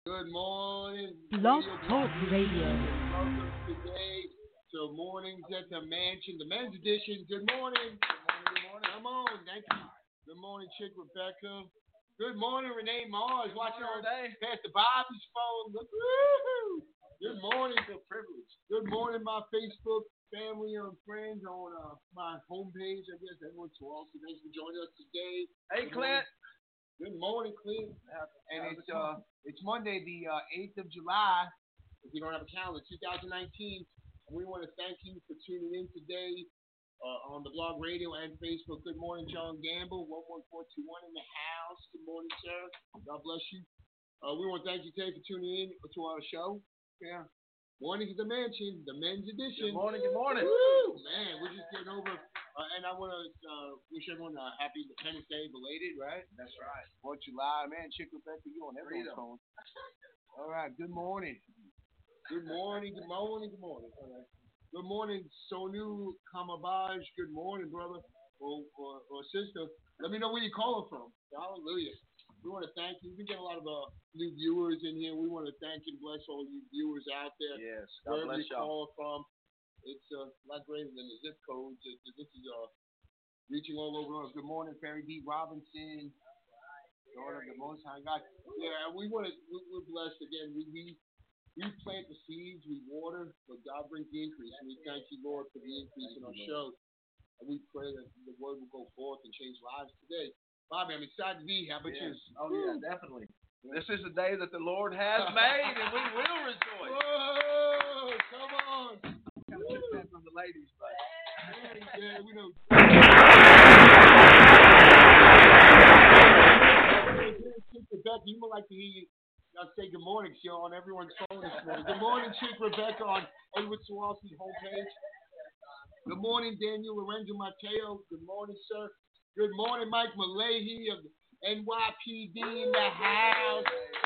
Good morning, Blog Radio Talk Community, Radio. and welcome today to Mornings at the Mansion, the men's edition. Good morning. Good morning, good morning. Come on, thank you. Good morning, Chick Rebecca. Good morning, Renee Mars, watching on Pastor Bobby's phone. Woo-hoo. Good morning, the privilege. Good morning, my Facebook family and friends on my homepage. I guess everyone's welcome. Thanks for joining us today. Hey, Clint. Good morning, Clint. And it's Monday, the 8th of July. If you don't have a calendar, 2019. And we want to thank you for tuning in today on the blog radio and Facebook. Good morning, John Gamble, 11421 in the house. Good morning, sir. God bless you. We want to thank you today for tuning in to our show. Yeah. Morning at the Mansion, the men's edition. Good morning, good morning. Woo! Man, we're just getting over. And I want to wish everyone a happy Independence Day, belated, right? That's right. 4th of July, man. Chick Rebecca, you on everyone's phone. All right, good morning. Good morning, good morning, good morning. All right. Good morning, Sonu Kamabaj. Good morning, brother or sister. Let me know where you're calling from. Hallelujah. We want to thank you. We get a lot of new viewers in here. We want to thank and bless all you viewers out there. Yes, God wherever bless you're calling from. It's a lot greater than the zip codes. This is reaching all over. Good morning, Ferry D. Robinson. Daughter of the Most High God. Yeah, we're blessed again. We plant the seeds, we water, but God brings the increase. And we thank you, Lord, for the increase in our show. And we pray that the word will go forth and change lives today. Bobby, I'm excited to be here. How about you? Oh, yeah, definitely. This is the day that the Lord has made, and we will rejoice. Whoa, come on. Kind of took that from the ladies, but. Yeah, we know. Rebecca, you would like to hear you say good morning. She's on everyone's phone this morning. Good morning, Chick Rebecca on Edward Swarovski's homepage. Good morning, Daniel Lorenzo Mateo. Good morning, sir. Good morning, Mike Malahy of NYPD in the house.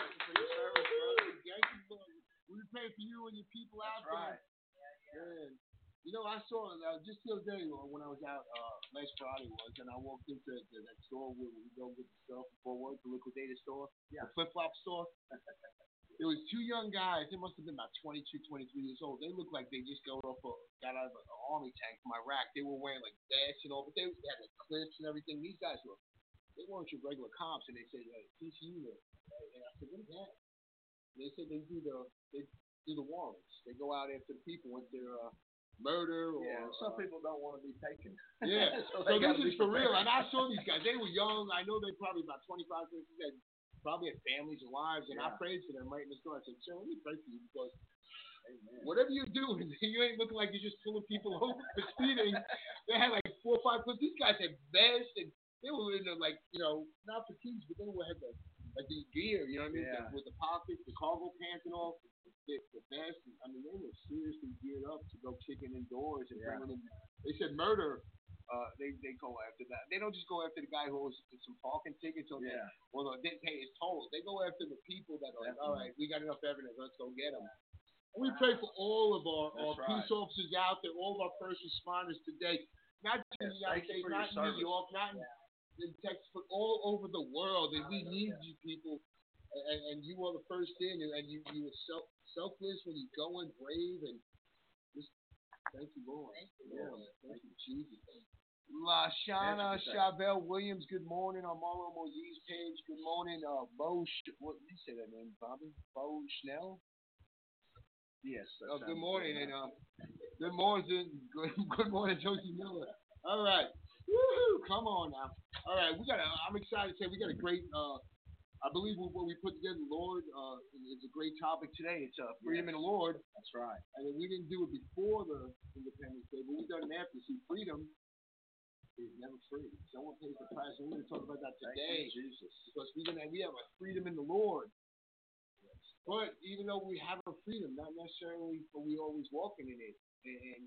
We're praying for you and your people out there. Man. You know, I saw just the other day when I was out last Friday and I walked into that store where we go get the stuff before work, the liquidator store, the flip-flop store. There was two young guys. They must have been about 22, 23 years old. They looked like they just got out of an army tank from Iraq. They were wearing like vests and all, but they had like clips and everything. These guys they weren't your regular cops, and they said TCU. And I said, what is that? And they said they do the warrants. They go out after the people once they're murder or some people don't want to be taken. Yeah. so this is for real. And I saw these guys. They were young. I know they're probably about 25, 30. They probably had families and wives. And I prayed for them right in the store. I said, sir, let me pray for you because whatever you do, you ain't looking like you're just pulling people over for speeding. They had like 4 or 5 clips. These guys had vests and they were in the not fatigues, but they had the gear, you know what I mean? Yeah. With the pockets, the cargo pants and all. The best. I mean, they were seriously geared up to go kicking indoors and bringing them. They said murder. They go after that. They don't just go after the guy who owes some parking tickets or didn't pay his tolls. They go after the people that are like, all right, we got enough evidence. Let's go get them. And we pray for all of our police officers out there, all of our first responders today, not just in the United States, not in New York, not in Texas, but all over the world. And we need you people. And you are the first in, and you were selfless when you go and brave, and just thank you, Lord. Thank you, Jesus. Lashana Chavelle Williams, good morning. On Marlo Moisés page, good morning. What did you say that name, Bobby? Bo Schnell? Yes. Good morning, and good morning, good morning, Josie Miller. All right. Woo-hoo, come on now. All right, I'm excited to say we got a great I believe what we put together, Lord, is a great topic today. It's freedom in the Lord. That's right. And we didn't do it before the Independence Day, but we've done it after. See, freedom is never free. Someone pays the price, and we're going to talk about that today. Thank you, Jesus. Because we have a freedom in the Lord. Yes. But even though we have a freedom, not necessarily are we always walking in it. And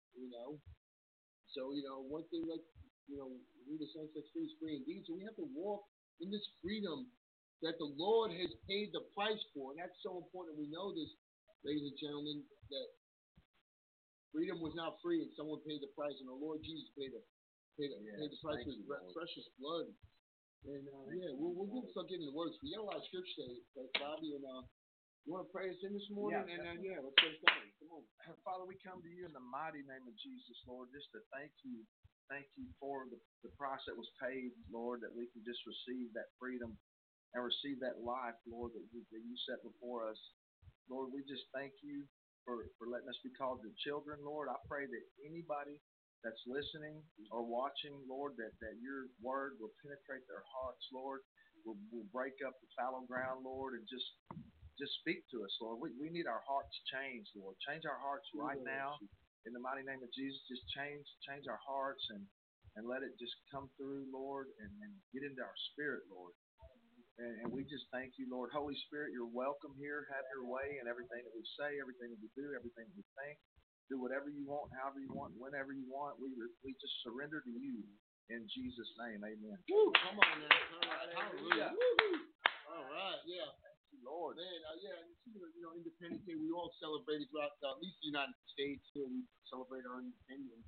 so, one thing who the Son sets free is free indeed. So we have to walk in this freedom that the Lord has paid the price for. And that's so important. We know this, ladies and gentlemen, that freedom was not free and someone paid the price. And the Lord Jesus paid the price with his precious blood. And we'll start getting the words. We got a lot of scripture today, Bobby, and You want to pray us in this morning? Yeah, And then, let's get started. Come on. Father, we come to you in the mighty name of Jesus, Lord, just to thank you. Thank you for the price that was paid, Lord, that we can just receive that freedom and receive that life, Lord, that you set before us. Lord, we just thank you for letting us be called your children, Lord. I pray that anybody that's listening or watching, Lord, that your word will penetrate their hearts, Lord, will break up the fallow ground, Lord, and just speak to us, Lord. We need our hearts changed, Lord. Change our hearts right now. In the mighty name of Jesus, just change our hearts and let it just come through, Lord, and get into our spirit, Lord. And we just thank you, Lord. Holy Spirit, you're welcome here. Have your way in everything that we say, everything that we do, everything that we think. Do whatever you want, however you want, whenever you want. We just surrender to you in Jesus' name. Amen. Woo, come on now. All right, hallelujah. All right, yeah. Lord. Man, Independence Day, we all celebrated throughout, at least the United States. Here we celebrate our independence.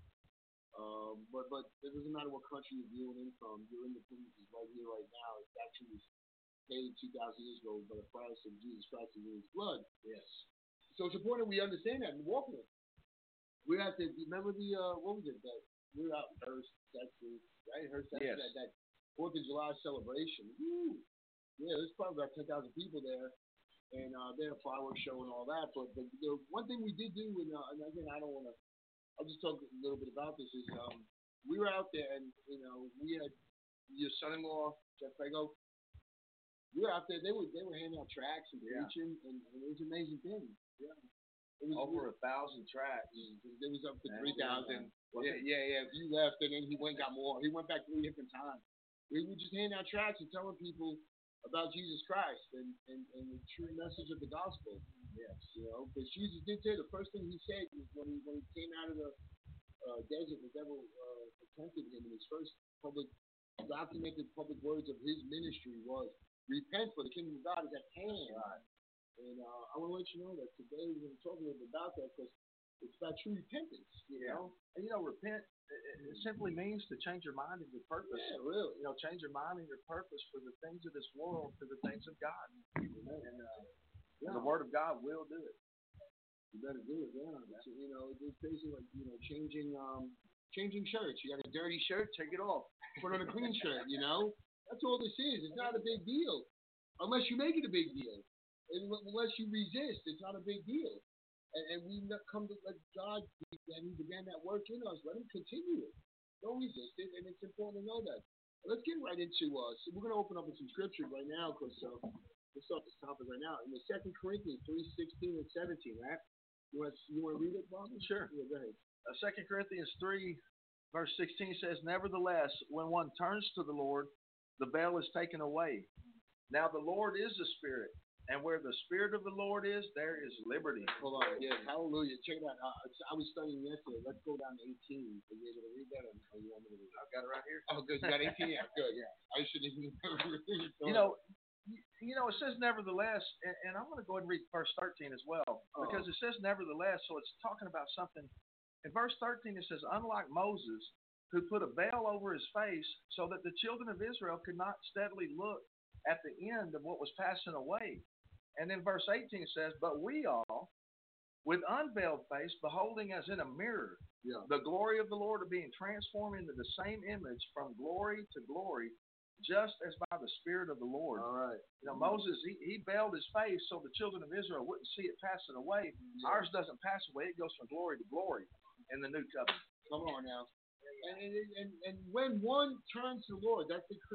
But it doesn't matter what country you're viewing in from. Your independence is right here, right now. It actually was paid 2,000 years ago by the price of Jesus Christ and His blood. Yes. So it's important we understand that and walk in it. We have to remember what was it that we were out in Hearst, Texas, right? Hearst, Texas, yes. that 4th of July celebration. Woo! Yeah, there's probably about 10,000 people there, and they had a fireworks show and all that. But the one thing we did do, and again, I'll just talk a little bit about this, is we were out there, and we had your son-in-law, Jeff Prego. We were out there. They were handing out tracts and preaching, and it was an amazing thing. Yeah. It was over 1,000 tracts. It was up to 3,000. Yeah. You left, and then he went and got more. He went back 3 different times. We were just handing out tracts and telling people about Jesus Christ and the true message of the gospel. Yes, because Jesus did say the first thing he said was when he came out of the desert, the devil tempted him, and his first documented public words of his ministry was, "Repent, for the kingdom of God is at hand." Right. And I want to let you know that today we're going to talk a little bit about that, because it's about true repentance. You know, and repent. It simply means to change your mind and your purpose. Yeah, really. Change your mind and your purpose for the things of this world to the things of God. And the Word of God will do it. You better do it, yeah. It's basically like changing shirts. You got a dirty shirt, take it off. Put on a clean shirt. That's all this is. It's not a big deal, unless you make it a big deal. Unless you resist, it's not a big deal. And we come to let God, and He began that work in us. Let Him continue it. Don't resist it, and it's important to know that. Let's get right into we're going to open up with some scripture right now, because let's start this topic right now. In the 2 Corinthians 3:16 and 17, right? You want to read it, Bob? Sure. Yeah, go ahead. 2 Corinthians 3, verse 16 says, "Nevertheless, when one turns to the Lord, the veil is taken away. Now the Lord is the Spirit. And where the Spirit of the Lord is, there is liberty." Hold on. Yeah, hallelujah. Check it out. I was studying yesterday. Let's go down to 18. Are you able to read that? Or you want me to read it? I've got it right here. Oh, good. You got 18? Yeah, good. Yeah. I should even read it. It says nevertheless, and I'm going to go ahead and read verse 13 as well, because it says nevertheless, so it's talking about something. In verse 13, it says, "Unlike Moses, who put a veil over his face so that the children of Israel could not steadily look at the end of what was passing away." And then verse 18 says, "But we all, with unveiled face, beholding as in a mirror, the glory of the Lord, are being transformed into the same image from glory to glory, just as by the Spirit of the Lord." All right. Moses, he veiled his face so the children of Israel wouldn't see it passing away. Yeah. Ours doesn't pass away. It goes from glory to glory in the new covenant. Come on now. And when one turns to the Lord, that's the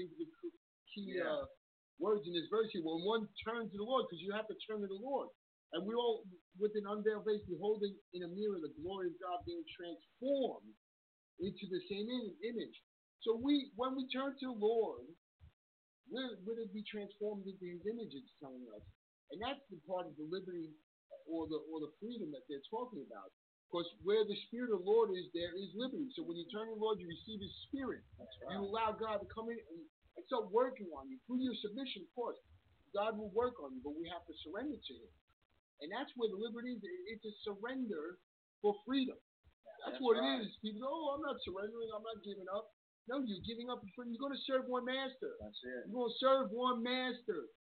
key words in this verse here. When one turns to the Lord, because you have to turn to the Lord. And we all, with an unveiled face, beholding in a mirror the glory of God, being transformed into the same image. So when we turn to the Lord, we're going to be transformed into His image, it's telling us. And that's the part of the liberty or the freedom that they're talking about. Because where the Spirit of the Lord is, there is liberty. So when you turn to the Lord, you receive His Spirit. That's right. You allow God to come in and start working on you. Through your submission, of course, God will work on you, but we have to surrender to Him. And that's where the liberty is. It's a surrender for freedom. That's what right. It is. People go, "Oh, I'm not surrendering. I'm not giving up." No, you're giving up for freedom. You're going to serve one master. That's it. You're going to serve one master.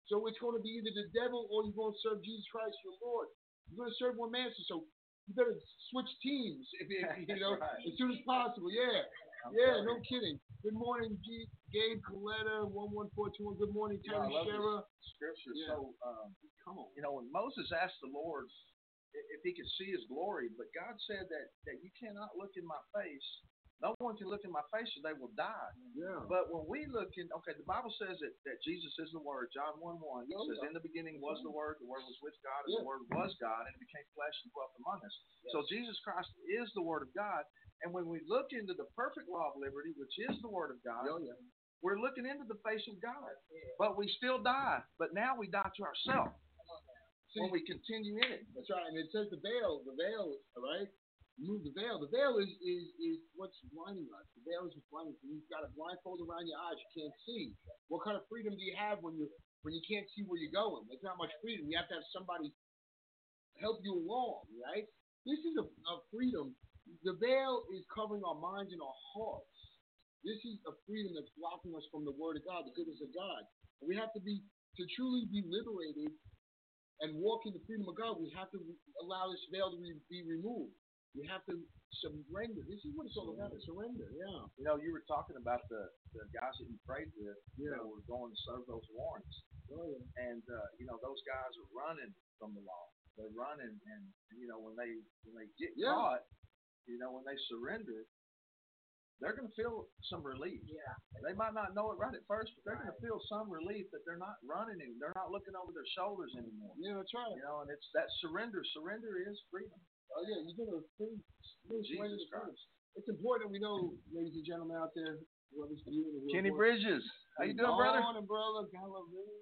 So it's going to be either the devil or you're going to serve Jesus Christ, your Lord. You're going to serve one master. So you better switch teams, if you know, right. As soon as possible. Yeah. Yeah, no kidding. Good morning, Gabe Coletta, 11421. Good morning, Terry Shera. Scripture. Yeah. So, come on. You know, when Moses asked the Lord if he could see his glory, but God said that you cannot look in my face. No one can look in my face or they will die. Yeah. But when we look in, the Bible says that Jesus is the Word. John 1:1 says, in the beginning was the Word was with God, and the Word was God, and it became flesh and dwelt among us. Yes. So Jesus Christ is the Word of God. And when we look into the perfect law of liberty, which is the Word of God, we're looking into the face of God. But we still die. But now we die to ourselves when we continue in it. That's right. And it says the veil, all right? Remove the veil. The veil is what's blinding us. The veil is what's blinding us. You've got a blindfold around your eyes. You can't see. What kind of freedom do you have when you can't see where you're going? There's not much freedom. You have to have somebody help you along, right? This is a freedom. The veil is covering our minds and our hearts. This is a freedom that's blocking us from the Word of God, the goodness of God. And we have to truly be liberated and walk in the freedom of God. We have to allow this veil to be removed. We have to surrender. This is what it's all about, surrender, yeah. You know, you were talking about the guys that you prayed with, were going to serve those warrants. Oh, yeah. And, those guys are running from the law. They're running, and when they get caught, when they surrender, they're going to feel some relief. Yeah. They might not know it right at first, but they're going to feel some relief that they're not running and they're not looking over their shoulders anymore. Yeah, that's right. And it's that surrender. Surrender is freedom. Oh, yeah, you're going to free Jesus Christ. It's important that we know, ladies and gentlemen out there, whoever's viewing. Kenny Bridges. How you doing, brother? Morning, brother. Hallelujah.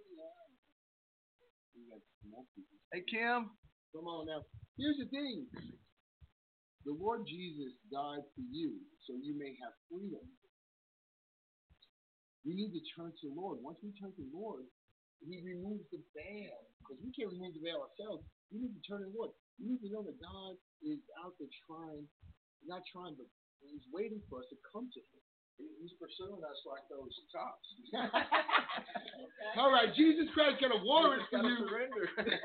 Hey, Kim. Come on now. Here's the thing. The Lord Jesus died for you so you may have freedom. We need to turn to the Lord. Once we turn to the Lord, He removes the veil. Because we can't remove the veil ourselves. We need to turn to the Lord. We need to know that God is out there but He's waiting for us to come to Him. He's pursuing us like those cops. All right, Jesus Christ got a warrant for you. Surrender.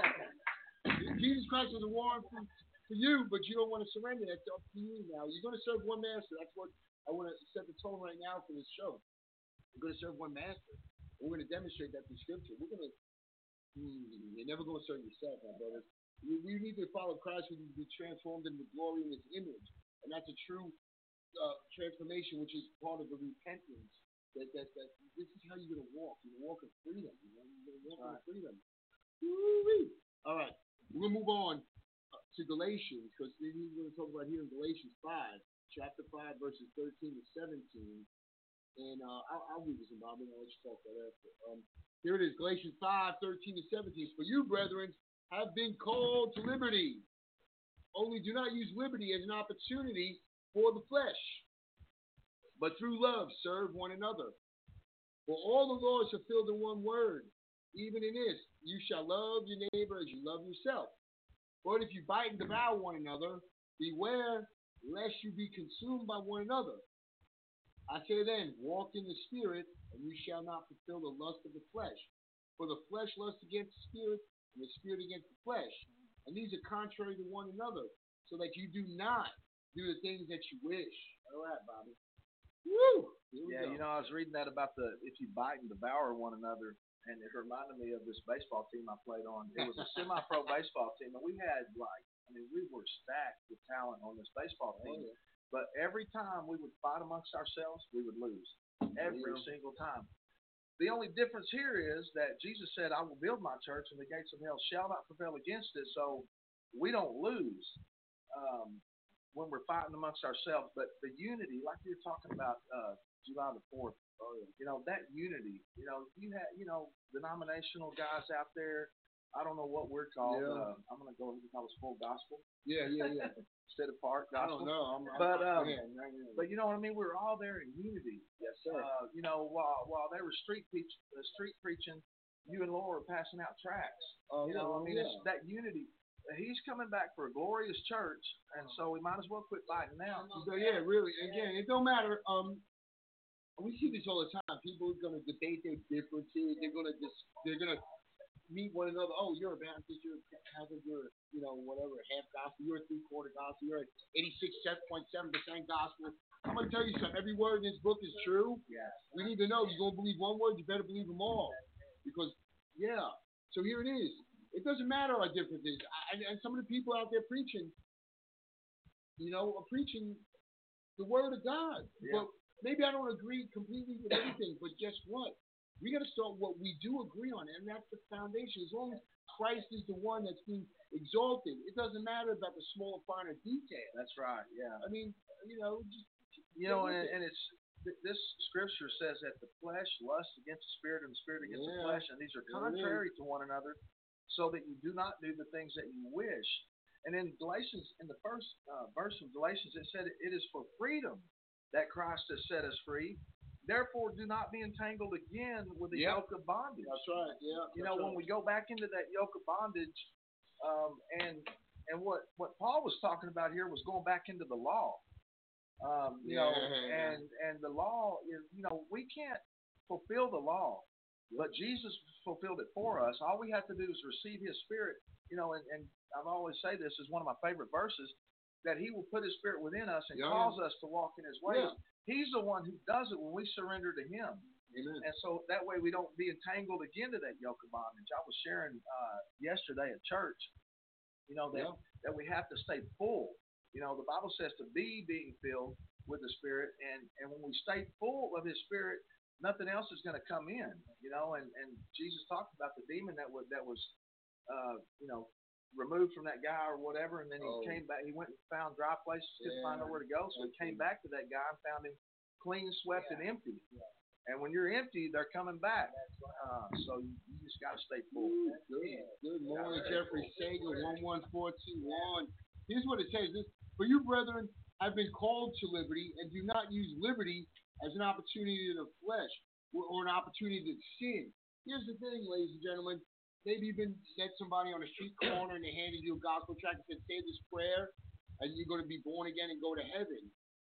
Jesus Christ has a warrant for you, but you don't want to surrender. That's up to you now. You're going to serve one master. That's what I want to set the tone right now for this show. You're going to serve one master. We're going to demonstrate that through Scripture. You're never going to serve yourself, my brothers. We need to follow Christ. We need to be transformed into the glory in His image. And that's a true transformation, which is part of the repentance. That this is how you're going to walk. You're going to walk in freedom. You're going to walk in freedom. Woo-wee. All right. We're going to move on to Galatians, because we're going to talk about here in Galatians 5, chapter 5, verses 13 to 17. And I'll read this in Bible, and I'll let you talk about that. Here it is, Galatians 5, 13 to 17. For you, brethren, have been called to liberty. Only do not use liberty as an opportunity for the flesh, but through love serve one another. For all the laws are fulfilled in one word, even in this, you shall love your neighbor as you love yourself. But if you bite and devour one another, beware lest you be consumed by one another. I say then, walk in the Spirit, and you shall not fulfill the lust of the flesh. For the flesh lusts against the Spirit, and the Spirit against the flesh. And these are contrary to one another, so that you do not do the things that you wish. All right, Bobby. Woo! Yeah, I was reading that about if you bite and devour one another, and it reminded me of this baseball team I played on. It was a semi-pro baseball team, and we had we were stacked with talent on this baseball team. Oh, yeah. But every time we would fight amongst ourselves, we would lose. Every single time. The only difference here is that Jesus said, I will build my church, and the gates of hell shall not prevail against it. So we don't lose when we're fighting amongst ourselves. But the unity, like you were talking about July the 4th, that unity, you had, denominational guys out there. I don't know what we're called. Yeah. I'm going to go and call us full gospel. Yeah. Instead of part gospel. I don't know. But you know what I mean? We're all there in unity. Yes, sir. While they were street preaching, you and Laura were passing out tracts. It's that unity. He's coming back for a glorious church, and so we might as well quit fighting now. So, yeah, really. Again, it don't matter. We see this all the time. People are going to debate their differences. They're going to meet one another. Oh, you're a Baptist, you're a Catholic, you're, whatever, half gospel, you're a three-quarter gospel, you're at 86.7% gospel. I'm going to tell you something. Every word in this book is true. Yes. We need to know. You're going to believe one word, you better believe them all. Because, yeah. So here it is. It doesn't matter our differences. And some of the people out there preaching, are preaching the word of God. Yeah. But maybe I don't agree completely with everything, but guess what? We got to start what we do agree on, and that's the foundation. As long as Christ is the one that's being exalted, it doesn't matter about the small, finer detail. That's right. Yeah. I mean, and it's this scripture says that the flesh lusts against the spirit, and the spirit against the flesh, and these are contrary to one another, so that you do not do the things that you wish. And in Galatians, in the first verse of Galatians, it said, "It is for freedom that Christ has set us free. Therefore, do not be entangled again with the yoke of bondage." That's right. Yeah. When we go back into that yoke of bondage, and what Paul was talking about here was going back into the law. And the law is, we can't fulfill the law, but Jesus fulfilled it for us. All we have to do is receive His Spirit. And I always say this is one of my favorite verses, that He will put His Spirit within us and cause us to walk in His ways. Yeah. He's the one who does it when we surrender to Him. Amen. And so that way we don't be entangled again to that yoke of bondage. I was sharing yesterday at church, that we have to stay full. The Bible says to be being filled with the Spirit, and when we stay full of His Spirit, nothing else is going to come in. And Jesus talked about the demon that was removed from that guy or whatever, and then he came back. He went and found dry places, couldn't find nowhere to go, so he came back to that guy and found him clean, swept, and empty. And when you're empty, they're coming back. So you just got to stay full. Good morning, Jeffrey Sager, 11421. Here's what it says. For you, brethren, have been called to liberty, and do not use liberty as an opportunity to the flesh or an opportunity to sin. Here's the thing, ladies and gentlemen. Maybe you've met somebody on a street corner and they handed you a gospel tract and said, say this prayer and you're going to be born again and go to heaven.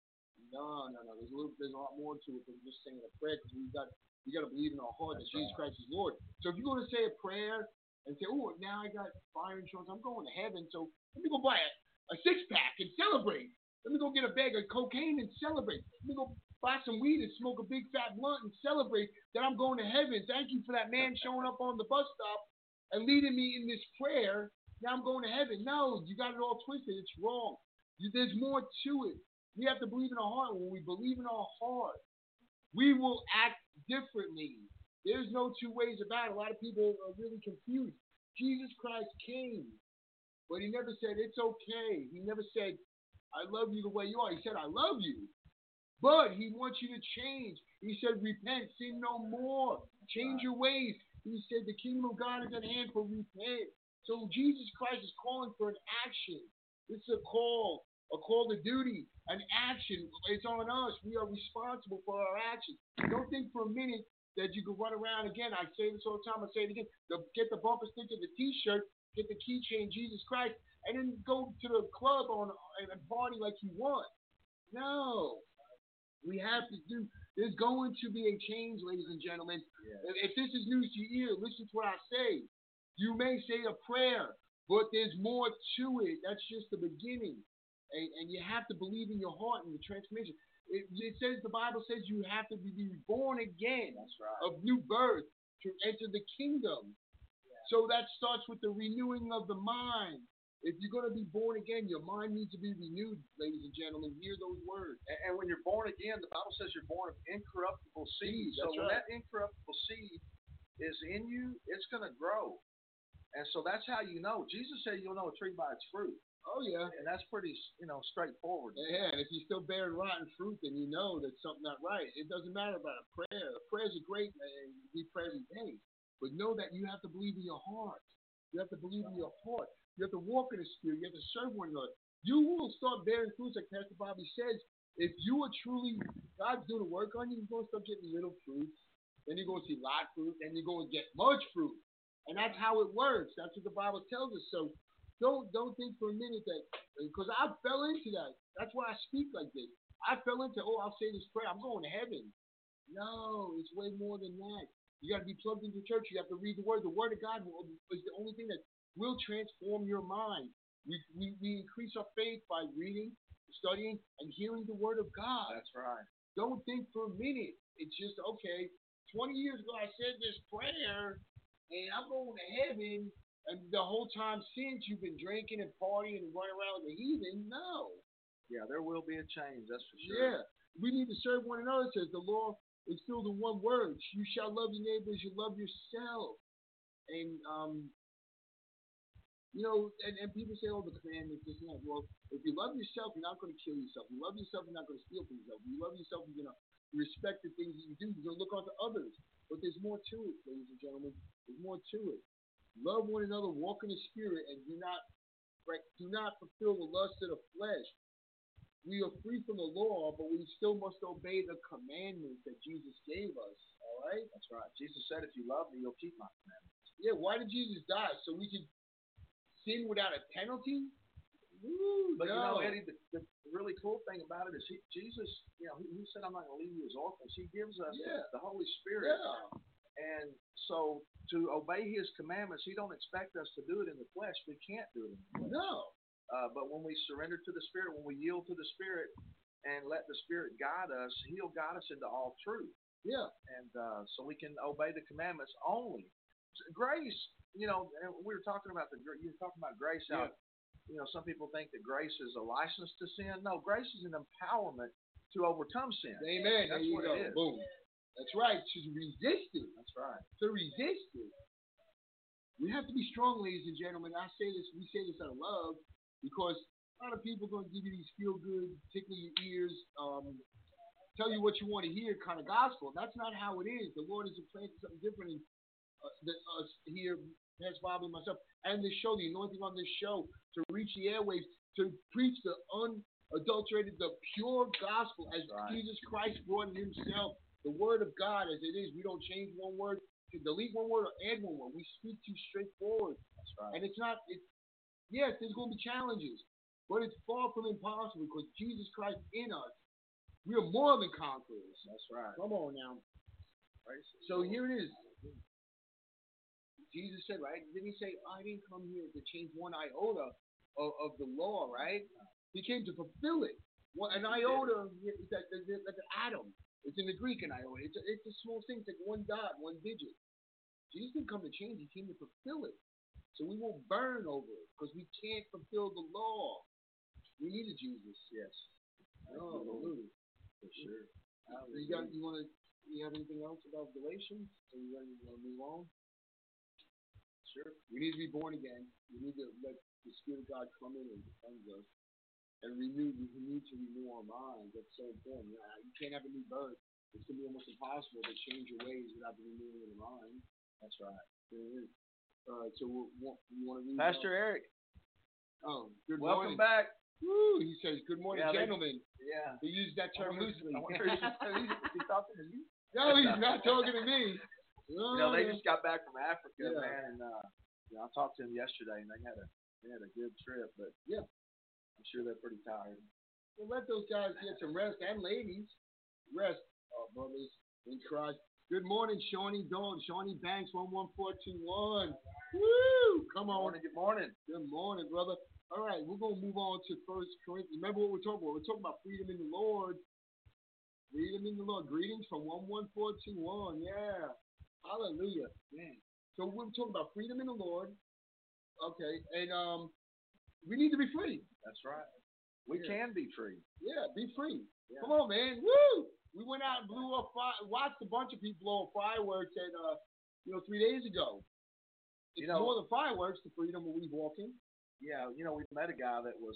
No. There's a lot more to it than just saying a prayer, because we got to believe in our heart that Jesus Christ is Lord. So if you're going to say a prayer and say, oh, now I got fire insurance, I'm going to heaven, so let me go buy a six-pack and celebrate. Let me go get a bag of cocaine and celebrate. Let me go buy some weed and smoke a big fat blunt and celebrate that I'm going to heaven. Thank you for that man showing up on the bus stop and leading me in this prayer. Now I'm going to heaven. No, you got it all twisted. It's wrong. There's more to it. We have to believe in our heart. When we believe in our heart, we will act differently. There's no two ways about it. A lot of people are really confused. Jesus Christ came, but He never said, it's okay. He never said, I love you the way you are. He said, I love you, but He wants you to change. He said, repent, sin no more. Change your ways. He said the kingdom of God is at hand, for repent. So Jesus Christ is calling for an action. This is a call to duty, an action. It's on us. We are responsible for our actions. Don't think for a minute that you can run around again. I say this all the time. I say it again. Get the bumper sticker, the T-shirt, get the keychain, Jesus Christ, and then go to the club and party like you want. No. We have to do. There's going to be a change, ladies and gentlemen. Yeah. If this is news to your ear, listen to what I say. You may say a prayer, but there's more to it. That's just the beginning. And you have to believe in your heart and the transformation. It says, the Bible says you have to be born again. That's right. Of new birth to enter the kingdom. Yeah. So that starts with the renewing of the mind. If you're going to be born again, your mind needs to be renewed, ladies and gentlemen. Hear those words. And when you're born again, the Bible says you're born of incorruptible seed. So when that incorruptible seed is in you, it's going to grow. And so that's how you know. Jesus said you'll know a tree by its fruit. Oh, yeah. And that's pretty, straightforward. Yeah, and if you're still bearing rotten fruit, then you know that something not right. It doesn't matter about a prayer. Prayers are great, man. We pray every day. But know that you have to believe in your heart. You have to believe in your heart. You have to walk in the Spirit. You have to serve one another. You will start bearing fruits, like Pastor Bobby says. If you are truly, God's doing the work on you, you're going to start getting little fruits. Then you're going to see a lot of fruit. Then you're going to get much fruit. And that's how it works. That's what the Bible tells us. So don't think for a minute that, because I fell into that. That's why I speak like this. I fell into, I'll say this prayer. I'm going to heaven. No, it's way more than that. You got to be plugged into church. You have to read the Word. The Word of God is the only thing that will transform your mind. We increase our faith by reading, studying, and hearing the Word of God. That's right. Don't think for a minute. It's just, okay, 20 years ago I said this prayer, and I'm going to heaven, and the whole time since you've been drinking and partying and running around with the heathen. No. Yeah, there will be a change, that's for sure. Yeah. We need to serve one another, says the law. It's still the one word. You shall love your neighbor as you love yourself. And, and people say, oh, the commandments, this and that. Well, if you love yourself, you're not going to kill yourself. If you love yourself, you're not going to steal from yourself. If you love yourself, you're going to respect the things that you do. You're going to look onto others. But there's more to it, ladies and gentlemen. There's more to it. Love one another, walk in the Spirit, and do not fulfill the lust of the flesh. We are free from the law, but we still must obey the commandments that Jesus gave us. All right? That's right. Jesus said, if you love me, you'll keep my commandments. Yeah, why did Jesus die? So we could sin without a penalty? Woo, but no. Eddie, the really cool thing about it is Jesus, he said, I'm not going to leave you as orphans. He gives us the Holy Spirit. Yeah. And so to obey his commandments, he don't expect us to do it in the flesh. We can't do it in the flesh. No. But when we surrender to the Spirit, when we yield to the Spirit and let the Spirit guide us, he'll guide us into all truth. Yeah. And so we can obey the commandments only. Grace, we were talking about grace. How, some people think that grace is a license to sin. No, grace is an empowerment to overcome sin. Amen. That's what it is. Boom. That's right. To resist it. That's right. To resist it. We have to be strong, ladies and gentlemen. We say this out of love, because a lot of people are going to give you these feel-good, tickle your ears, tell you what you want to hear kind of gospel. That's not how it is. The Lord has implanted something different in us here, Pastor Bobby and myself, and this show, the anointing on this show, to reach the airwaves, to preach the unadulterated, the pure gospel as Jesus Christ brought in himself, the word of God as it is. We don't change one word, to delete one word or add one word. We speak to you straightforward. That's right. And yes, there's going to be challenges, but it's far from impossible because Jesus Christ in us, we are more than conquerors. That's right. Come on now. So here it is. Jesus said, right? Didn't he say, I didn't come here to change one iota of the law, right? He came to fulfill it. An iota, it's like an atom. It's in the Greek, an iota. It's a small thing. It's like one dot, one digit. Jesus didn't come to change. He came to fulfill it. So we won't burn over it because we can't fulfill the law. We needed Jesus. Yes. Hallelujah. For sure. You have anything else about Galatians? Are you ready to move on? Sure. We need to be born again. We need to let the Spirit of God come in and cleanse us. And we need to renew our minds. That's so important. You can't have a new birth. It's going to be almost impossible to change your ways without the renewing of the mind. That's right. There is. So you want to read Pastor Eric. Oh, good morning. Welcome back. Woo, he says, good morning, gentlemen. He used that term loosely. He's talking to you? No, he's not talking to me. They just got back from Africa, man, and I talked to him yesterday, and they had a good trip, but I'm sure they're pretty tired. Well, let those guys get some rest, and ladies, rest, brothers in Christ. Good morning, Shawnee Dawn, Shawnee Banks, 11421. Woo! Come on. Good morning. Good morning, brother. All right, we're going to move on to 1 Corinthians. Remember what we're talking about? We're talking about freedom in the Lord. Freedom in the Lord. Greetings from 11421. Yeah. Hallelujah. Man. So we're talking about freedom in the Lord. Okay. And we need to be free. That's right. We can be free. Yeah, be free. Yeah. Come on, man. Woo! We went out and watched a bunch of people blow fireworks at 3 days ago. It's more than fireworks, the freedom of we walking. Yeah, we met a guy that was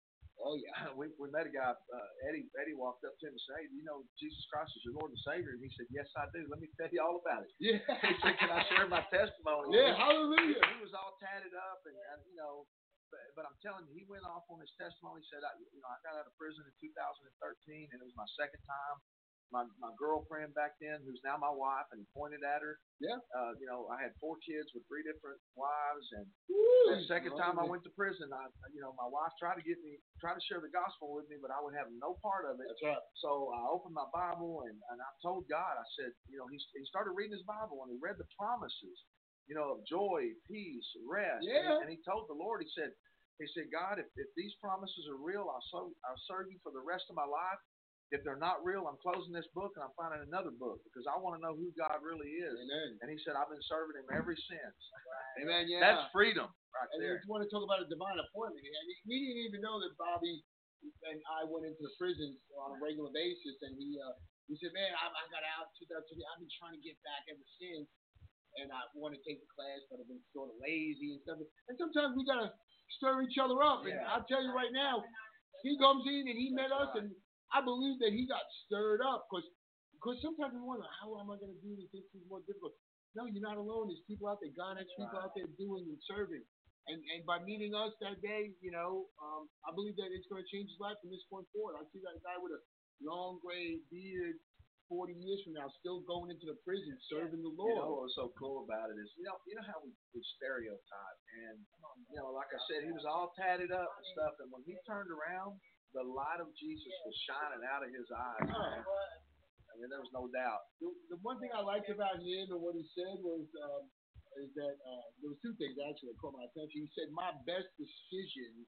we met a guy, Eddie walked up to him and said, hey, do you know Jesus Christ is your Lord and Savior? And he said, yes, I do. Let me tell you all about it. Yeah. He said, can I share my testimony? Yeah, hallelujah. He was all tatted up and but I'm telling you, he went off on his testimony. He said, I got out of prison in 2013 and it was my second time. my girlfriend back then, who's now my wife, and he pointed at her. Yeah. I had 4 kids with 3 different wives, and Woo! the second time I went to prison, my wife tried to share the gospel with me, but I would have no part of it. That's right. So I opened my Bible and I told God, I said, he started reading his Bible and he read the promises, of joy, peace, rest. Yeah. And he told the Lord, he said, God, if these promises are real, I'll serve you for the rest of my life. If they're not real, I'm closing this book and I'm finding another book because I want to know who God really is. Amen. And he said, I've been serving him ever since. Amen. Yeah. That's freedom right and there. if you want to talk about a divine appointment, we didn't even know that Bobby and I went into the prison on a regular basis, and he said, man, I got out in 2020. I've been trying to get back ever since, and I want to take the class, but I've been sort of lazy and stuff. And sometimes we got to stir each other up. And I'll tell you right now, he comes in and he met us, and I believe that he got stirred up because sometimes we wonder, how am I going to do this? This is more difficult. No, you're not alone. There's people out there. God has people out there doing and serving. And by meeting us that day, I believe that it's going to change his life from this point forward. I see that guy with a long gray beard 40 years from now still going into the prison serving the Lord. What's so cool about it is, you know how we stereotype. And, like I said, he was all tatted up and stuff. And when he turned around, the light of Jesus was shining out of his eyes. Man. I mean, there was no doubt. The one thing I liked about him and what he said was is that there was 2 things actually that caught my attention. He said, my best decisions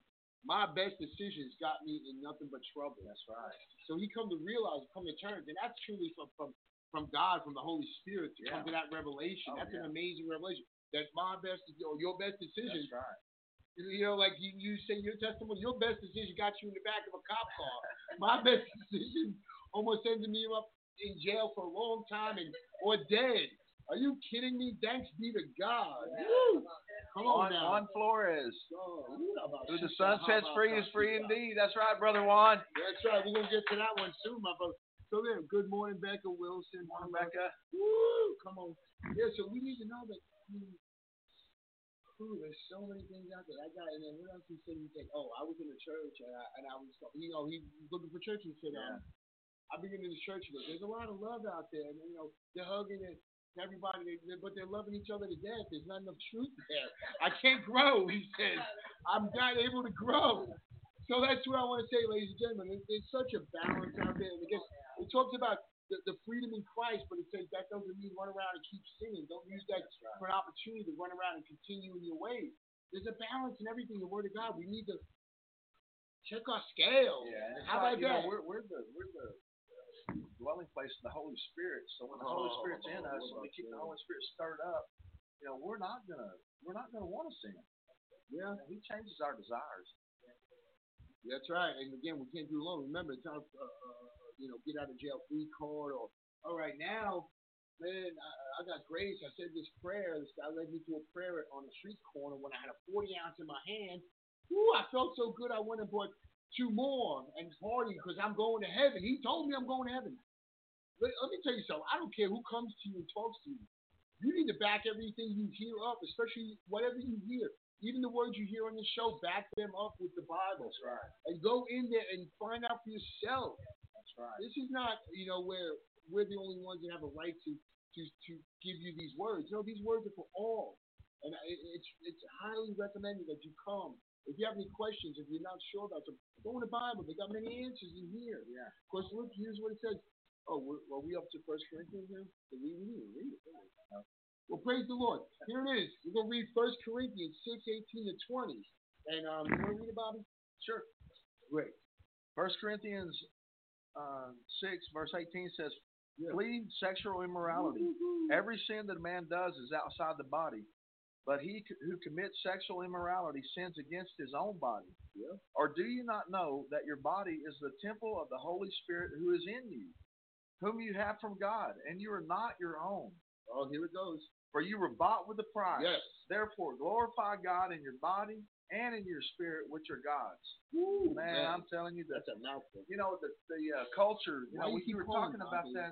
got me in nothing but trouble. That's right. So he come to terms, and that's truly from God, from the Holy Spirit to come to that revelation. That's an amazing revelation. That your best decisions. That's right. Like you say your testimony, your best decision got you in the back of a cop car. My best decision almost ended me up in jail for a long time or dead. Are you kidding me? Thanks be to God. Woo! Come on now. Juan Flores. Who the sun sets free is free indeed. That's right, Brother Juan. That's right. We're going to get to that one soon, my brother. So there, good morning, Becca Wilson. Morning, Becca. Woo! Come on. Yeah, so we need to know that. There's so many things out there. And then what else he said? He said, I was in the church, and I was, he was looking for church. He said, I've been in the church. He goes, there's a lot of love out there, and they're hugging everybody, but they're loving each other to death. There's not enough truth there. I can't grow, he says. I'm not able to grow. So that's what I want to say, ladies and gentlemen. There's such a balance out there. And I guess it talks about the freedom in Christ, but it says that doesn't mean run around and keep sinning. Don't use that for an opportunity to run around and continue in your ways. There's a balance in everything. The Word of God. We need to check our scales. Yeah. How about that? We're the dwelling place of the Holy Spirit. So when the Holy Spirit's in us, and we keep the Holy Spirit stirred up, we're not gonna want to sin. Yeah. He changes our desires. That's right. And again, we can't do it alone. Remember, it's not get out of jail free card or all right now, man, I got grace. I said this prayer. This guy led me to a prayer on the street corner when I had a 40 ounce in my hand. Woo, I felt so good. I went and bought 2 more and partied because I'm going to heaven. He told me I'm going to heaven. Let me tell you something. I don't care who comes to you and talks to you. You need to back everything you hear up, especially whatever you hear. Even the words you hear on the show, back them up with the Bible. That's right. And go in there and find out for yourself. Right. This is not, where we're the only ones that have a right to give you these words. These words are for all. And it's highly recommended that you come. If you have any questions, if you're not sure about them, go in the Bible. They got many answers in here. Yeah. Of course, look, here's what it says. Are we up to 1 Corinthians now? We need to read it. Well, praise the Lord. Here it is. We're going to read 1 Corinthians 6:18-20. And you want to read it, Bobby? Sure. Great. 1 Corinthians 6, verse 18 says, flee sexual immorality. Every sin that a man does is outside the body, but he who commits sexual immorality sins against his own body. Yeah. Or do you not know that your body is the temple of the Holy Spirit who is in you, whom you have from God, and you are not your own? Oh, here it goes. For you were bought with a price. Yes. Therefore, glorify God in your body and in your spirit, which are God's. Woo, man, I'm telling you that's a mouthful. The culture. We were talking about that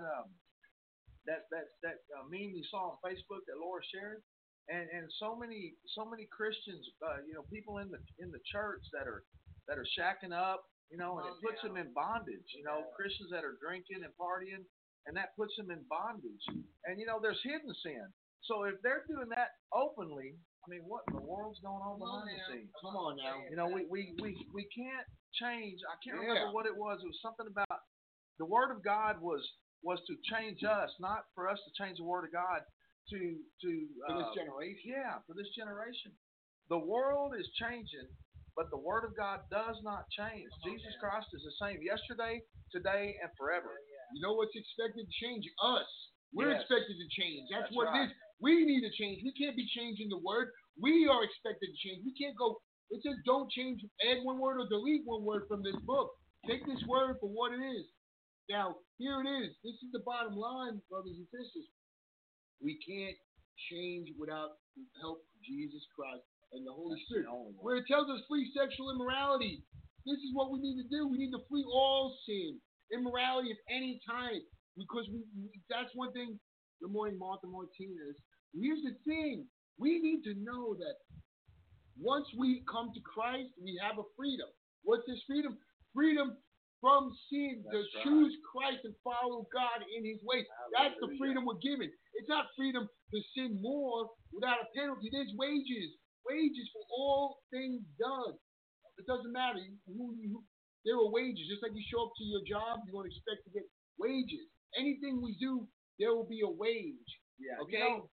meme you saw on Facebook that Laura shared, and so many Christians, people in the church that are shacking up, and it puts them in bondage. Christians that are drinking and partying, and that puts them in bondage. And there's hidden sin. So if they're doing that openly, I mean, what in the world's going on behind the scenes? Come on now. We can't change. I can't remember what it was. It was something about the Word of God was to change us, not for us to change the Word of God to for this generation. Yeah, for this generation. The world is changing, but the Word of God does not change. Jesus Christ is the same yesterday, today, and forever. You know what's expected to change? Us. We're expected to change. That's what it is. We need to change. We can't be changing the Word. We are expected to change. We can't go. It says don't change, add one word or delete one word from this book. Take this word for what it is. Now, here it is. This is the bottom line, brothers and sisters. We can't change without the help of Jesus Christ and the Holy Spirit. Where it tells us flee sexual immorality. This is what we need to do. We need to flee all sin, immorality of any type. Because that's one thing. Good morning, Martha Martinez. Here's the thing. We need to know that once we come to Christ, we have a freedom. What's this freedom? Freedom from sin, to choose Christ and follow God in His ways. That's the freedom we're given. It's not freedom to sin more without a penalty. There's wages for all things done. It doesn't matter there are wages. Just like you show up to your job, you're going to expect to get wages. Anything we do, there will be a wage. Yeah. Okay.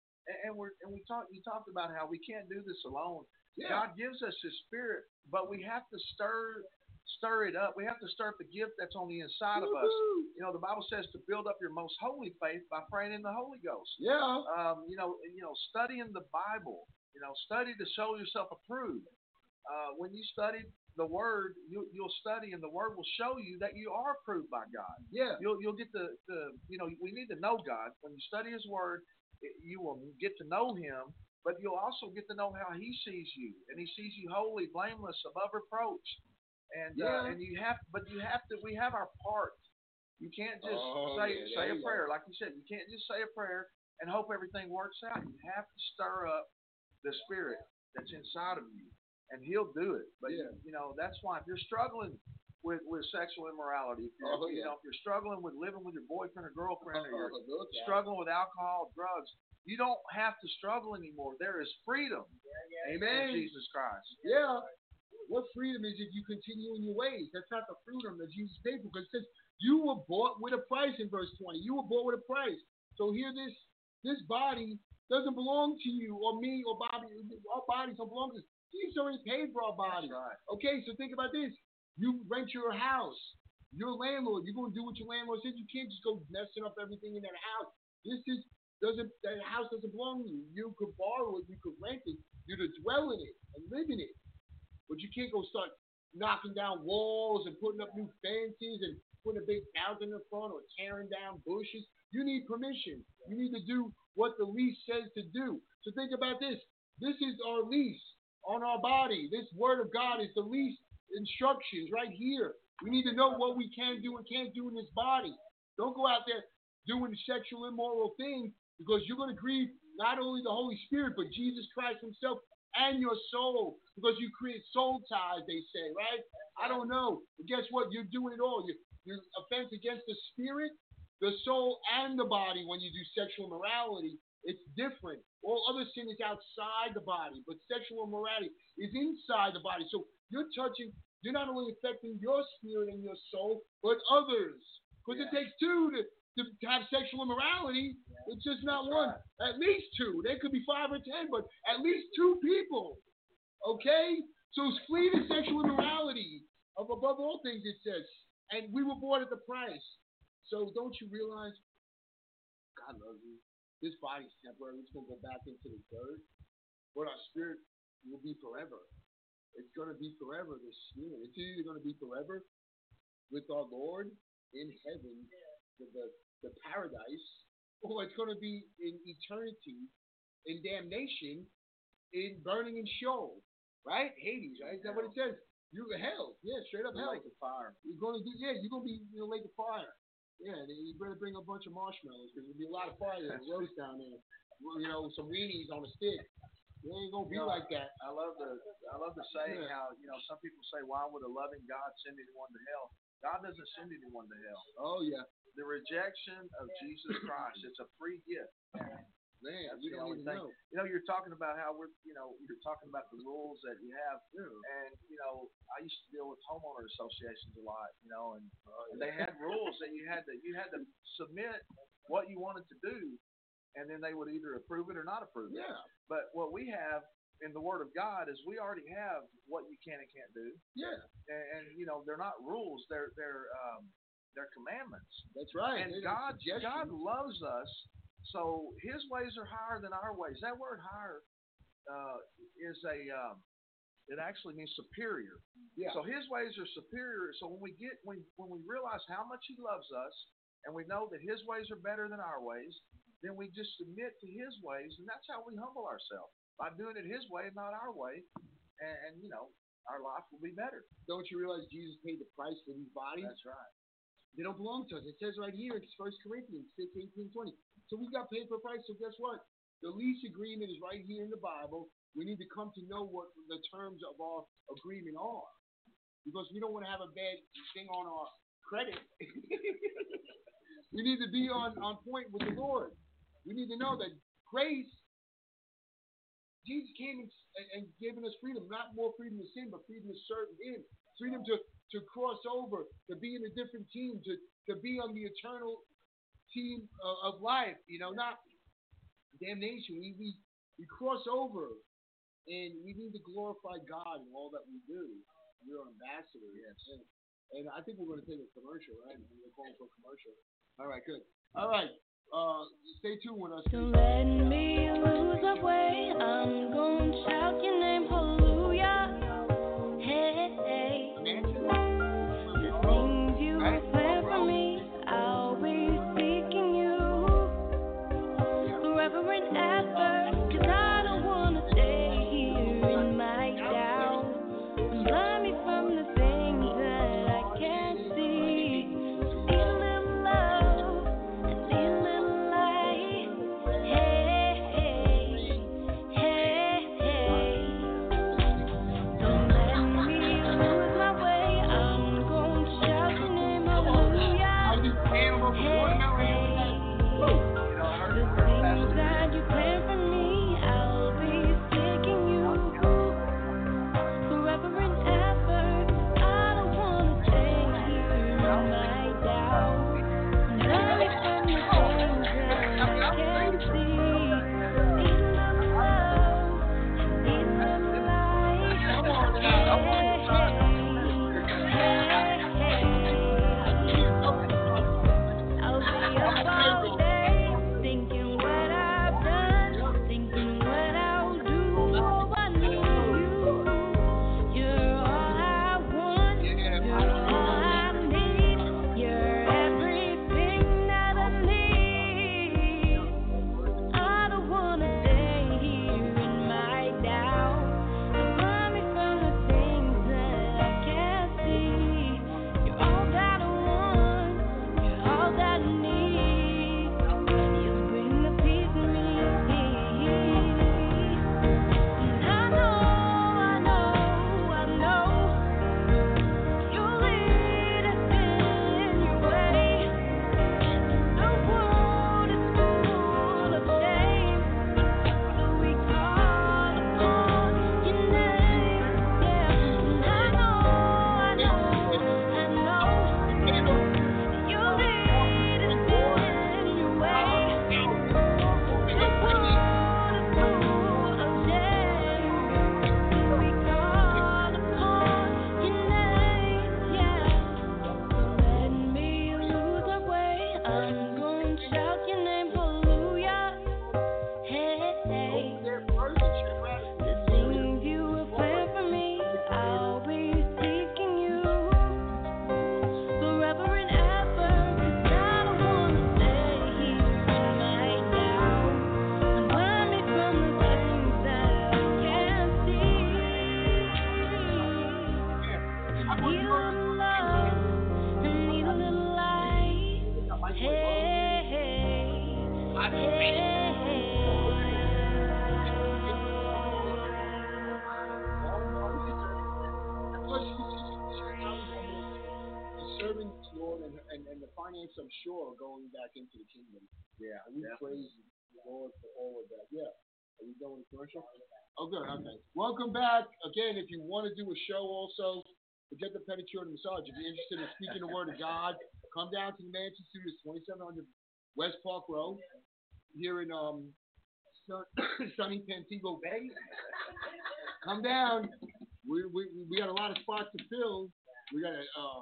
You talked about how we can't do this alone. Yeah. God gives us His Spirit, but we have to stir it up. We have to stir up the gift that's on the inside of us. The Bible says to build up your most holy faith by praying in the Holy Ghost. Yeah. Studying the Bible. Study to show yourself approved. When you study the Word, you'll study, and the Word will show you that you are approved by God. Yeah. You'll get we need to know God. When you study His Word, you will get to know Him, but you'll also get to know how He sees you, and He sees you holy, blameless, above reproach. And we have our part. You can't just say a prayer, like you said. You can't just say a prayer and hope everything works out. You have to stir up the Spirit that's inside of you, and He'll do it. But that's why if you're struggling with sexual immorality, if you're struggling with living with your boyfriend or girlfriend, or you're struggling with alcohol, drugs, you don't have to struggle anymore. There is freedom. Amen. In Jesus Christ. Yeah. What freedom is if you continue in your ways? That's not the freedom that Jesus paid for. Because it says you were bought with a price in verse 20. You were bought with a price. So here this body doesn't belong to you or me or Bobby. Our bodies don't belong to us. Jesus already paid for our bodies. Right. Okay, so think about this. You rent your house. You're a landlord. You're going to do what your landlord says. You can't just go messing up everything in that house. That house doesn't belong to you. You could borrow it. You could rent it. You're to dwell in it and live in it. But you can't go start knocking down walls and putting up new fences and putting a big fountain in front or tearing down bushes. You need permission. You need to do what the lease says to do. So think about this. This is our lease on our body. This Word of God is the lease instructions right here. We need to know what we can do and can't do in this body. Don't go out there doing sexual immoral things, because you're going to grieve not only the Holy Spirit, but Jesus Christ Himself and your soul, because you create soul ties, they say, right? I don't know. But guess what? You're doing it all. You're offense against the spirit, the soul, and the body when you do sexual immorality. It's different. All other sin is outside the body, but sexual immorality is inside the body. So you're not only affecting your spirit and your soul, but others. Because it takes two to have sexual immorality. It's just not one. Right. At least two. There could be 5 or 10, but at least 2 people. Okay? So flee the sexual immorality above all things, it says. And we were bought at the price. So don't you realize God loves you? This body's temporary. It's going to go back into the dirt. But our spirit will be forever. It's going to be forever, this spirit. It's either going to be forever with our Lord in heaven, the paradise, or it's going to be in eternity, in damnation, in burning in Sheol, right? Hades, right? Is that what it says? You're hell. Yeah, straight up hell. Lake of fire. You're going to be in the lake of fire. Yeah, you better bring a bunch of marshmallows, because there'll be a lot of fire that roast down there. Some weenies on a stick. It ain't gonna be like that. I love the saying how, some people say, why would a loving God send anyone to hell? God doesn't send anyone to hell. Oh, yeah. The rejection of Jesus Christ, it's a free gift. Man, you don't even know. You're talking about how you're talking about the rules that you have. And, I used to deal with homeowner associations a lot, and they had rules that you had to submit what you wanted to do, and then they would either approve it or not approve it. Yeah. But what we have in the Word of God is we already have what you can and can't do. Yeah. And they're not rules, they're commandments. That's right. And God loves us, so His ways are higher than our ways. That word higher is it actually means superior. Yeah. So His ways are superior. So when we realize how much He loves us, and we know that His ways are better than our ways, then we just submit to His ways, and that's how we humble ourselves, by doing it His way, not our way, and our life will be better. Don't you realize Jesus paid the price for these bodies? That's right. They don't belong to us. It says right here in 1 Corinthians 6, 18, 20. So we got paid for a price. So guess what? The lease agreement is right here in the Bible. We need to come to know what the terms of our agreement are, because we don't want to have a bad thing on our credit. We need to be on point with the Lord. We need to know that grace, Jesus came and given us freedom, not more freedom to sin, but freedom to serve Him, freedom to cross over, to be in a different team, to be on the eternal team of life, not damnation. We cross over, and we need to glorify God in all that we do. We're ambassadors. Yes. And I think we're going to take a commercial, right? We're calling for a commercial. All right, good. All right. Stay tuned with us. Don't let me lose my way. I'm going to shout your name, hallelujah. Hey, hey. The things you planned for me, I'll be seeking you forever and ever. 'Cause I don't want to stay here in my doubt. Blind me from the things that I can't see. Need a little love, I need a little light. Hey, hey, hey, hey. finance, I'm sure, going back into the kingdom. Yeah. And we praise the Lord for all of that. Yeah. Are we going to commercial? Oh, good. Okay. Welcome back. Again, if you want to do a show also, forget the pedicure and massage. If you're interested in speaking the word of God, come down to the Mansion Studios, 2700 West Park Road, here in sunny Pantego Bay. Come down. We got a lot of spots to fill. We got a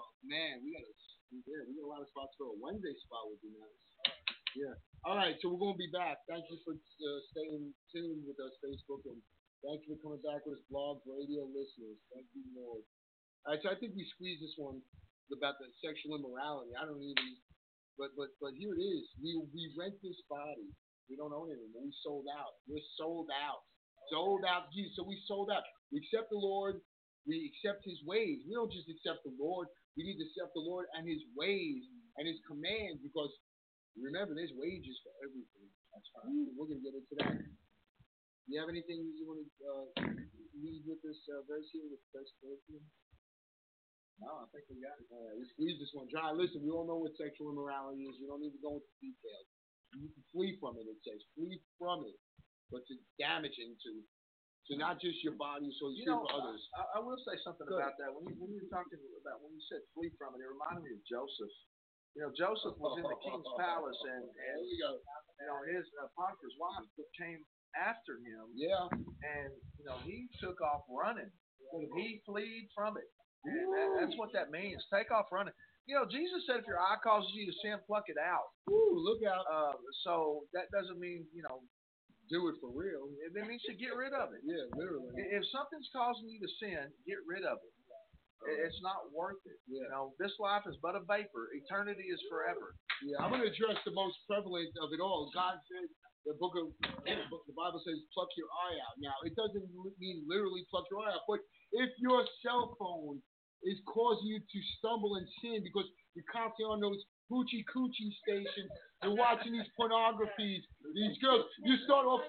a lot of spots to fill. A Wednesday spot would be nice. Yeah. All right, so we're going to be back. Thank you for staying tuned with us, Facebook, and thank you for coming back with us, blog, radio listeners. Thank you, Lord. All right, so I think we squeezed this one about the sexual immorality. I don't even, but here it is. We rent this body. We don't own it anymore. We sold out. We're sold out. Sold out. Jesus. So we sold out. We accept the Lord. We accept His ways. We don't just accept the Lord. We need to accept the Lord and His ways and His commands, because remember, there's wages for everything. That's right. We're going to get into that. Do you have anything you want to leave with this verse here with 1 Corinthians? No, I think we got it. All right, let's squeeze this one dry. Listen, we all know what sexual immorality is. We don't need to go into details. You can flee from it, it says. Flee from it. But it's damaging to not just your body, so it's good for others. I will say something about that. When you were talking about, when you said flee from it, it reminded me of Joseph. Joseph was in the king's palace, and there we go. His Potiphar's wife came after him. Yeah. And he took off running. He fled from it. And that's what that means. Take off running. Jesus said, if your eye causes you to sin, pluck it out. Ooh, look out. So that doesn't mean do it for real. It means to get rid of it. Yeah, literally. If something's causing you to sin, get rid of it. It's not worth it. Yeah. This life is but a vapor. Eternity is forever. Yeah, I'm going to address the most prevalent of it all. God says, the Bible says, pluck your eye out. Now, it doesn't mean literally pluck your eye out, but if your cell phone is causing you to stumble and sin because you're constantly on those hoochie coochie stations, you're watching these pornographies, these girls, you start off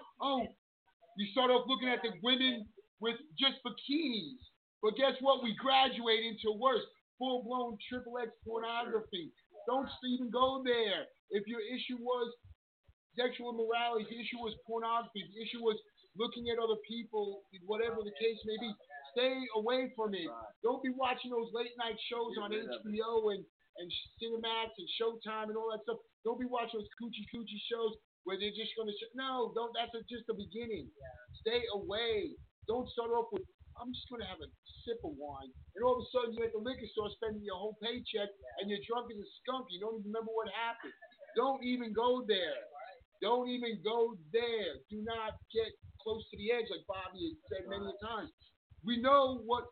looking at the women with just bikinis. But guess what? We graduate into worse, full-blown XXX pornography. Don't even go there. If your issue was sexual immorality, the issue was pornography, the issue was looking at other people, whatever the case may be, stay away from it. Don't be watching those late-night shows on HBO and Cinemax and Showtime and all that stuff. Don't be watching those coochie shows where they're just going to no, don't. That's just the beginning. Stay away. Don't start off with, I'm just going to have a sip of wine. And all of a sudden, you're at the liquor store spending your whole paycheck, and you're drunk as a skunk. You don't even remember what happened. Don't even go there. Don't even go there. Do not get close to the edge, like Bobby has said many times. We know what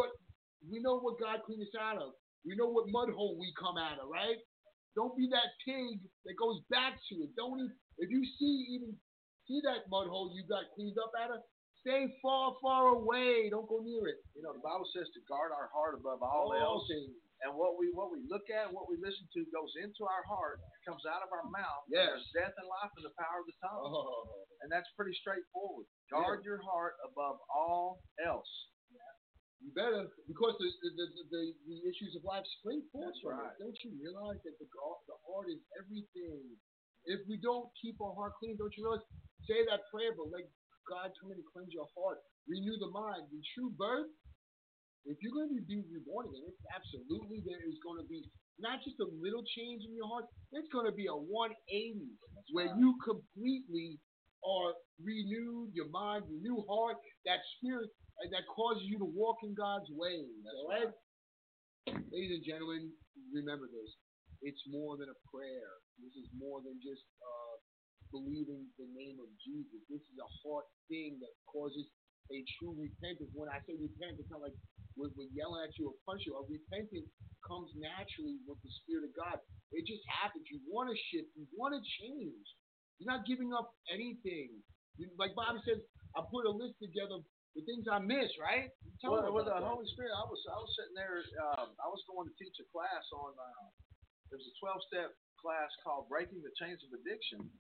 God cleaned us out of. We know what mud hole we come out of, right? Don't be that pig that goes back to it. If you see that mud hole you got cleaned up out of, stay far, far away. Don't go near it. The Bible says to guard our heart above all else. Things. And what we look at, what we listen to, goes into our heart, comes out of our mouth. Yes. There's death and life in the power of the tongue. Oh. And that's pretty straightforward. Guard your heart above all else. You better, because the issues of life spring forth from it. Don't you realize that the heart is everything? If we don't keep our heart clean, don't you realize? Say that prayer, but let God come in and cleanse your heart, renew the mind. The true birth, if you're going to be reborn again, it's absolutely there is going to be not just a little change in your heart, it's going to be a 180 where you completely are renewed, your mind, your new heart, that spirit that causes you to walk in God's ways. All right? Ladies and gentlemen, remember this. It's more than a prayer. This is more than just believing the name of Jesus. This is a heart thing that causes a true repentance. When I say repent, it's not like we're yelling at you or punch you. A repentance comes naturally with the Spirit of God. It just happens. You want to shift. You want to change. You're not giving up anything. Like Bobby says, I put a list together the things I miss, right? With the Holy Spirit, I was sitting there. I was going to teach a class on. There was a 12-step class called "Breaking the Chains of Addiction,"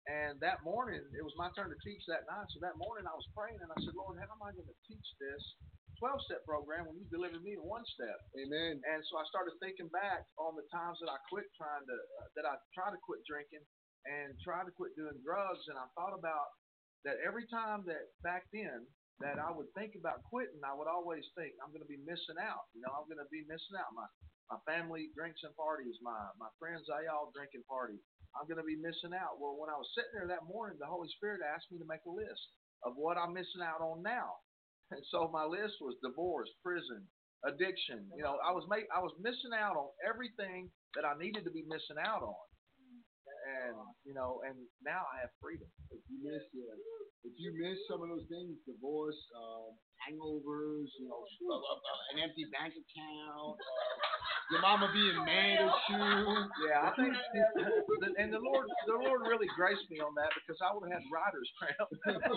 And that morning, it was my turn to teach that night. So that morning, I was praying and I said, Lord, how am I going to teach this 12-step program when you delivered me a one-step? Amen. And so I started thinking back on the times that I quit that I tried to quit drinking and tried to quit doing drugs. And I thought about that every time that back then that I would think about quitting, I would always think I'm going to be missing out. I'm going to be missing out. My family drinks and parties. My friends, they all drink and party. I'm going to be missing out. Well, when I was sitting there that morning, the Holy Spirit asked me to make a list of what I'm missing out on now. And so my list was divorce, prison, addiction. I was missing out on everything that I needed to be missing out on. And and now I have freedom. If you miss some of those things, divorce, hangovers, an empty bank account, your mama being mad at you. Yeah, I think, and the Lord really graced me on that because I would have had writer's cramp.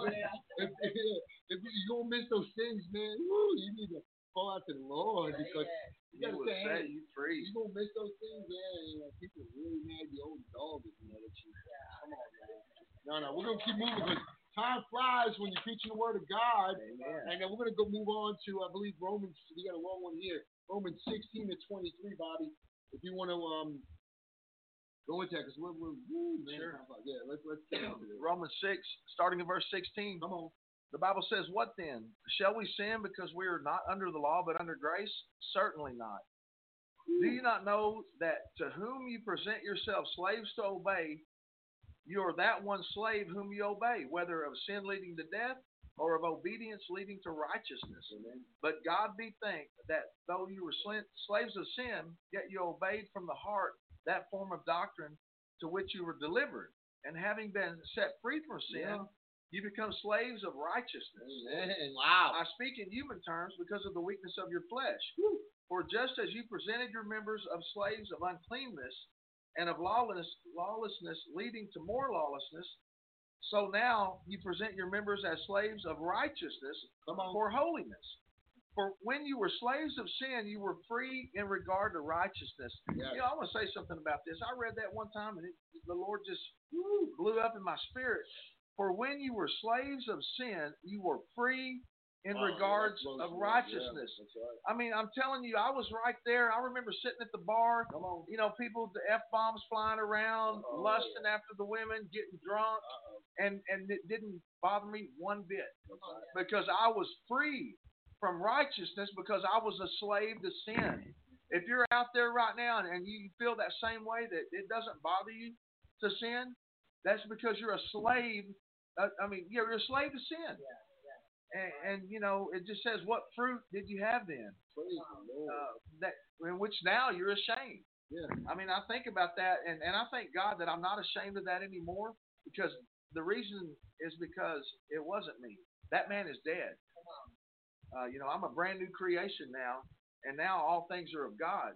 if you don't miss those things, man, you need to call out to the Lord because you gotta say, hey, you free. You gonna miss those things, man. People are really mad. The old dog is mad at you. Come on, man. No, we're gonna keep moving because time flies when you're preaching the word of God. Amen. And then we're gonna go move on to, I believe, Romans. We got a long one here. Romans 16 to 23, Bobby. If you want to go into that, because we're man. Sure. Yeah, let's get into this. Romans 6, starting in verse 16. Come on. The Bible says, "What then? Shall we sin because we are not under the law but under grace? Certainly not. Do you not know that to whom you present yourselves slaves to obey, you are that one slave whom you obey, whether of sin leading to death or of obedience leading to righteousness? But God be thanked that though you were slaves of sin, yet you obeyed from the heart that form of doctrine to which you were delivered. And having been set free from sin, you become slaves of righteousness." Amen. Wow. I speak in human terms because of the weakness of your flesh. For just as you presented your members of slaves of uncleanness and of lawlessness leading to more lawlessness, so now you present your members as slaves of righteousness for holiness. For when you were slaves of sin, you were free in regard to righteousness. Yes. I want to say something about this. I read that one time, and the Lord just blew up in my spirit. For when you were slaves of sin, you were free in regards of righteousness. Yeah, right. I mean, I'm telling you, I was right there. I remember sitting at the bar, people, the F-bombs flying around, lusting after the women, getting drunk, and it didn't bother me one bit because I was free from righteousness because I was a slave to sin. If you're out there right now and you feel that same way, that it doesn't bother you to sin, that's because you're a slave. You're a slave to sin. And it just says, what fruit did you have then? That in which now you're ashamed. Yeah. I mean, I think about that, and I thank God that I'm not ashamed of that anymore, because the reason is because it wasn't me. That man is dead. I'm a brand new creation now, and now all things are of God.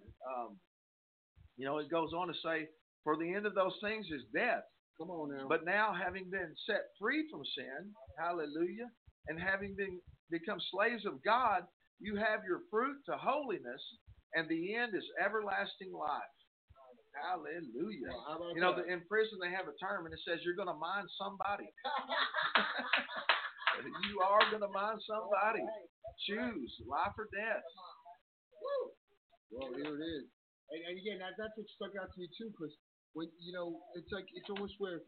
It goes on to say, for the end of those things is death. Come on now. But now, having been set free from sin, hallelujah, and having become slaves of God, you have your fruit to holiness, and the end is everlasting life. Hallelujah. Well, in prison they have a term, and it says you're going to mind somebody. You are going to mind somebody. Choose life or death. Well, here it is. And again, that's what stuck out to me too, because when it's almost where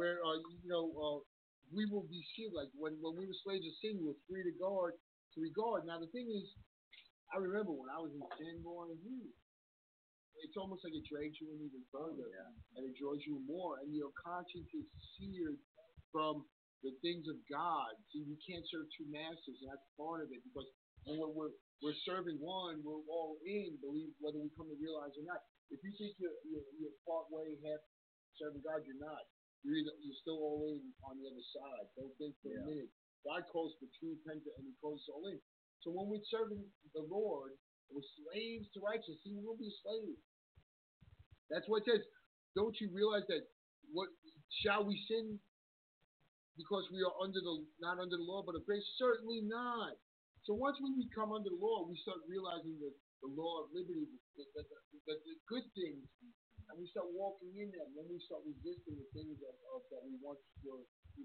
we will be sealed. Like when we were slaves of sin, we were free to regard. Now the thing is, I remember when I was in sin, boy, it's almost like it drags you in even further, and it draws you more, and your conscience is seared from the things of God. See, we can't serve two masters, and that's part of it, because when we're serving one, we're all in, believe whether we come to realize or not. If you think you're part way, half serving God, you're not. You're still all in on the other side. Don't think for a minute. God calls for true repentance, and He calls us all in. So when we're serving the Lord, we're slaves to righteousness. See, we will be slaves. That's what it says. Don't you realize that? What shall we sin because we are not under the law, but of grace? Certainly not. So once we become under the law, we start realizing that the law of liberty, the good things and we start walking in them, then we start resisting the things that we once were,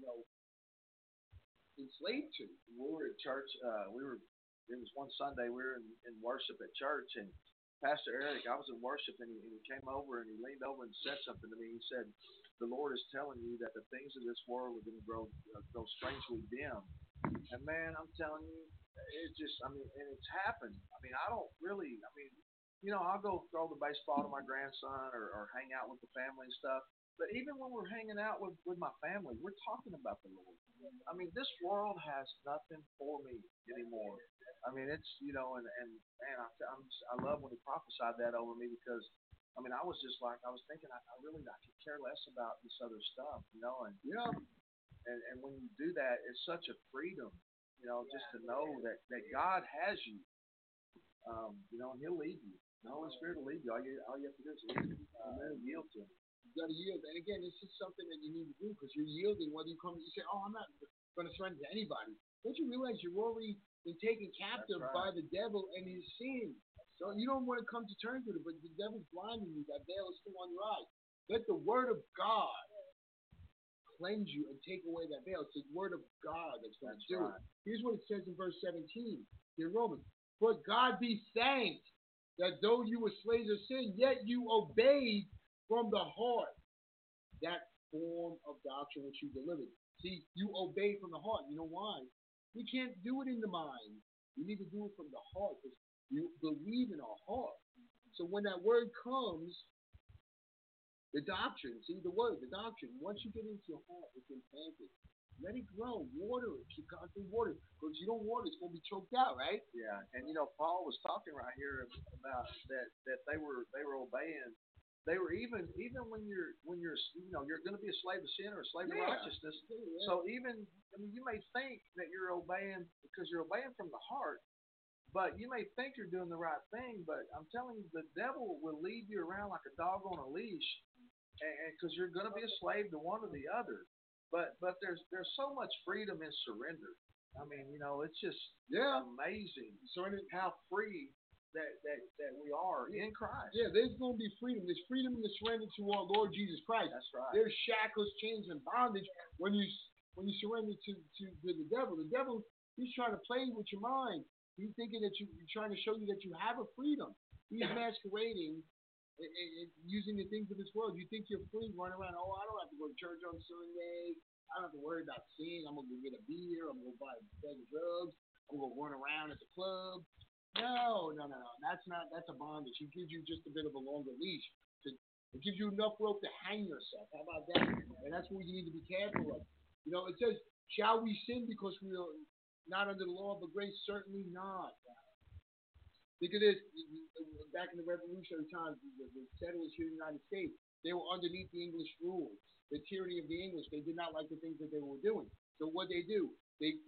enslaved to. We were at church. It was one Sunday. We were in worship at church, and Pastor Eric, I was in worship, and he came over and he leaned over and said something to me. He said, "The Lord is telling you that the things of this world are going to go strangely dim." And man, I'm telling you, and it's happened. I don't really. I'll go throw the baseball to my grandson or hang out with the family and stuff. But even when we're hanging out with my family, we're talking about the Lord. This world has nothing for me anymore. It's and man, I love when he prophesied that over me because I was just like I was thinking I could care less about this other stuff, and Yeah. and when you do that, it's such a freedom, just to know that God has you, and He'll lead you. The Holy Spirit will lead you. All you have to do is yield to Him. You got to yield. And again, this is something that you need to do because you're yielding. Whether you come, you say, "Oh, I'm not going to surrender to anybody." Don't you realize you've already been taken captive by the devil and his sin? So you don't want to come to terms with it, but the devil's blinding you. That veil is still on your eyes. Let the Word of God cleanse you and take away that veil. It's the Word of God that's going to do it. Here's what it says in verse 17 in Romans. "But God be thanked that though you were slaves of sin, yet you obeyed from the heart that form of doctrine which you delivered." See, you obey from the heart. You know why? We can't do it in the mind. We need to do it from the heart because you believe in our heart. So when that word comes, the doctrine, see the word, the doctrine, once you get into your heart, it's implanted. Let it grow, water it, keep constantly water it. Because if you don't water it, it's going to be choked out, right? Yeah, and Paul was talking right here about that they were obeying. They were even when you're you're going to be a slave of sin or a slave of righteousness. Yeah. So even you may think that you're obeying because you're obeying from the heart, but you may think you're doing the right thing. But I'm telling you, the devil will lead you around like a dog on a leash, and because you're going to be a slave to one or the other. But there's so much freedom in surrender. It's just amazing how free that we are in Christ. Yeah, there's going to be freedom. There's freedom in the surrender to our Lord Jesus Christ. That's right. There's shackles, chains, and bondage when you surrender to the devil. The devil, he's trying to play with your mind. He's thinking that he's trying to show you that you have a freedom. He's masquerading and using the things of this world. You think you're free, running around. Oh, I don't have to go to church on Sunday. I don't have to worry about sin. I'm going to go get a beer. I'm going to go buy a bag of drugs. I'm going to run around at the club. No. That's a bondage. He gives you just a bit of a longer leash. It gives you enough rope to hang yourself. How about that? And that's what you need to be careful of. It says, "Shall we sin because we are not under the law of grace?" Certainly not. Think of this. Back in the Revolutionary times, the settlers here in the United States, they were underneath the English rules, the tyranny of the English. They did not like the things that they were doing. So what they do? They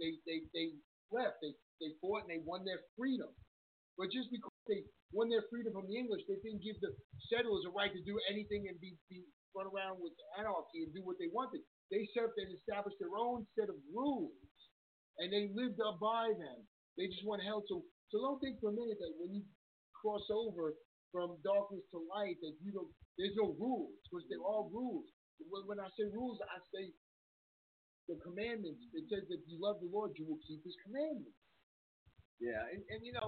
left. They fought and they won their freedom. But just because they won their freedom from the English, they didn't give the settlers a right to do anything and be run around with anarchy and do what they wanted. They set up and established their own set of rules, and they lived up by them. They just weren't held to. So don't think for a minute that when you cross over from darkness to light that there's no rules, because they're all rules. When I say rules, I say the commandments. It says if you love the Lord, you will keep His commandments. Yeah, and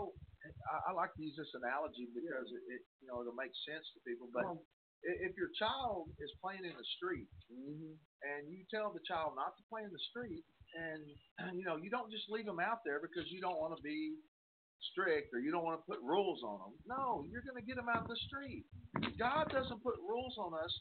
I like to use this analogy because it'll make sense to people. But if your child is playing in the street, and you tell the child not to play in the street, and you don't just leave them out there because you don't want to be strict or you don't want to put rules on them. No, you're going to get them out in the street. God doesn't put rules on us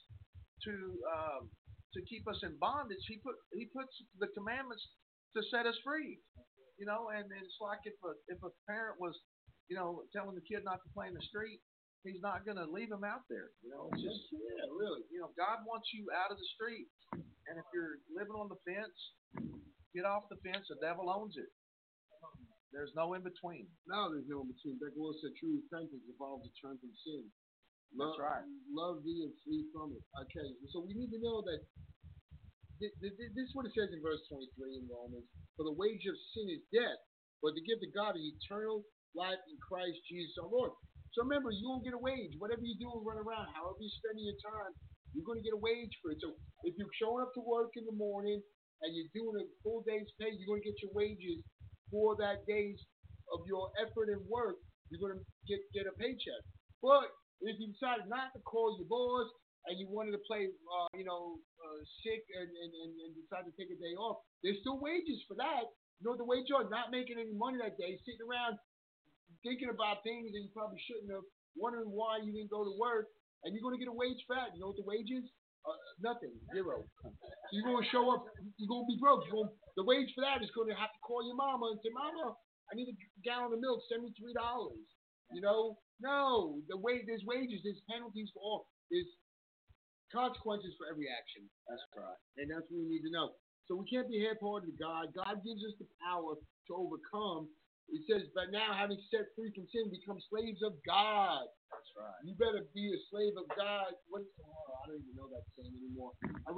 to keep us in bondage. He puts the commandments to set us free. And it's like if a parent was, telling the kid not to play in the street, he's not going to leave him out there. It's just, really. God wants you out of the street. And if you're living on the fence, get off the fence. The devil owns it. There's no in between. No, there's no in between. Like the Lord said, true repentance involves a turn from sin. That's right. Love thee and flee from it. Okay, so we need to know that this is what it says in verse 23 in Romans. For the wage of sin is death, but the gift of God is eternal life in Christ Jesus our Lord. So remember, you're going to get a wage. Whatever you do and run around, however you're spending your time, you're going to get a wage for it. So if you're showing up to work in the morning and you're doing a full day's pay, you're going to get your wages for that day's of your effort and work. You're going to get a paycheck. But if you decided not to call your boss and you wanted to play, sick and decide to take a day off, there's still wages for that. You know what the wage are? Not making any money that day, sitting around thinking about things that you probably shouldn't have, wondering why you didn't go to work, and you're going to get a wage for that. You know what the wage is? Nothing, zero. So you're going to show up, you're going to be broke. The wage for that is going to have to call your mama and say, Mama, I need a gallon of milk, send me $3. You know? No, there's wages, there's penalties for all, there's consequences for every action. That's right. And that's what we need to know. So we can't be half-hearted to God. God gives us the power to overcome. It says, but now having set free from sin, become slaves of God. That's right. You better be a slave of God. I don't even know that saying anymore.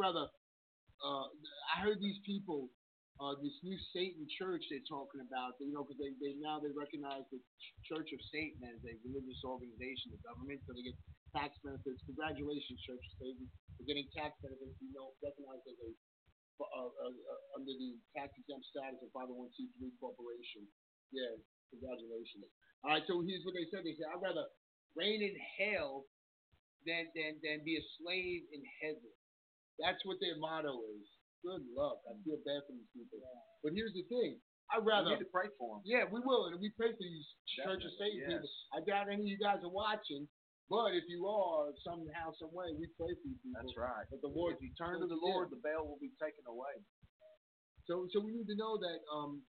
I heard these people, this new Satan church they're talking about, because they recognize the Church of Satan as a religious organization, the government, so they get tax benefits. Congratulations, Church of Satan, for getting tax benefits. Recognized as under the tax exempt status of 501c3 corporation. Yeah, congratulations. All right, so here's what they said. They said, I'd rather reign in hell than be a slave in heaven. That's what their motto is. Good luck. I feel bad for these people. Yeah. But here's the thing. I'd rather. We need to pray for them. Yeah, we will. And we pray for these Church of Satan people. I doubt any of you guys are watching. But if you are, somehow, some way, we pray for you people. That's right. But the Lord, if you turn to the Lord, the veil will be taken away. So we need to know that,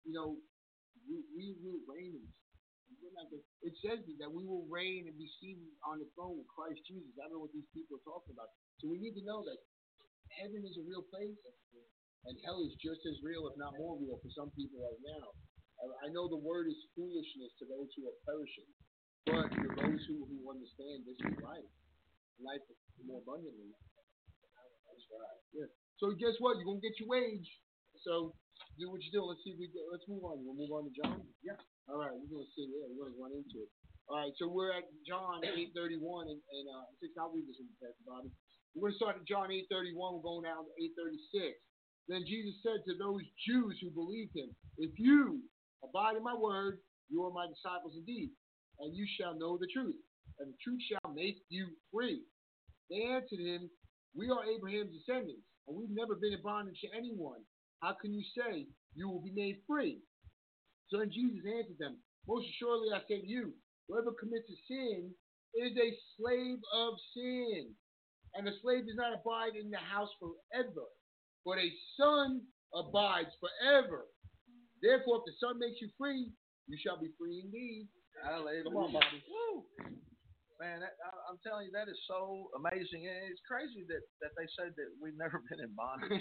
we will reign. It says that we will reign and be seated on the throne with Christ Jesus. I don't know what these people are talking about. So we need to know that heaven is a real place, and hell is just as real, if not more real, for some people right now. I know the word is foolishness to those who are perishing, but for those who understand, this is life more abundantly. That's right. Yeah. So guess what? You're gonna get your wage. So do what you do. Let's move on. We'll move on to John. Yeah. All right. We're gonna see. Yeah, we're gonna run into it. All right. So we're at John 8:31, and I'll read this in the text, Bobby. We're gonna start at John 8:31. We're going down to 8:36. Then Jesus said to those Jews who believed him, "If you abide in my word, you are my disciples indeed, and you shall know the truth, and the truth shall make you free." They answered him, "We are Abraham's descendants, and we've never been in bondage to anyone. How can you say you will be made free?" So then Jesus answered them, "Most assuredly I say to you, whoever commits a sin is a slave of sin. And the slave does not abide in the house forever, but a son abides forever. Therefore, if the Son makes you free, you shall be free indeed." Hallelujah. Come on, Bobby. Woo. Man, I'm telling you, that is so amazing. And it's crazy that they said that we've never been in bondage.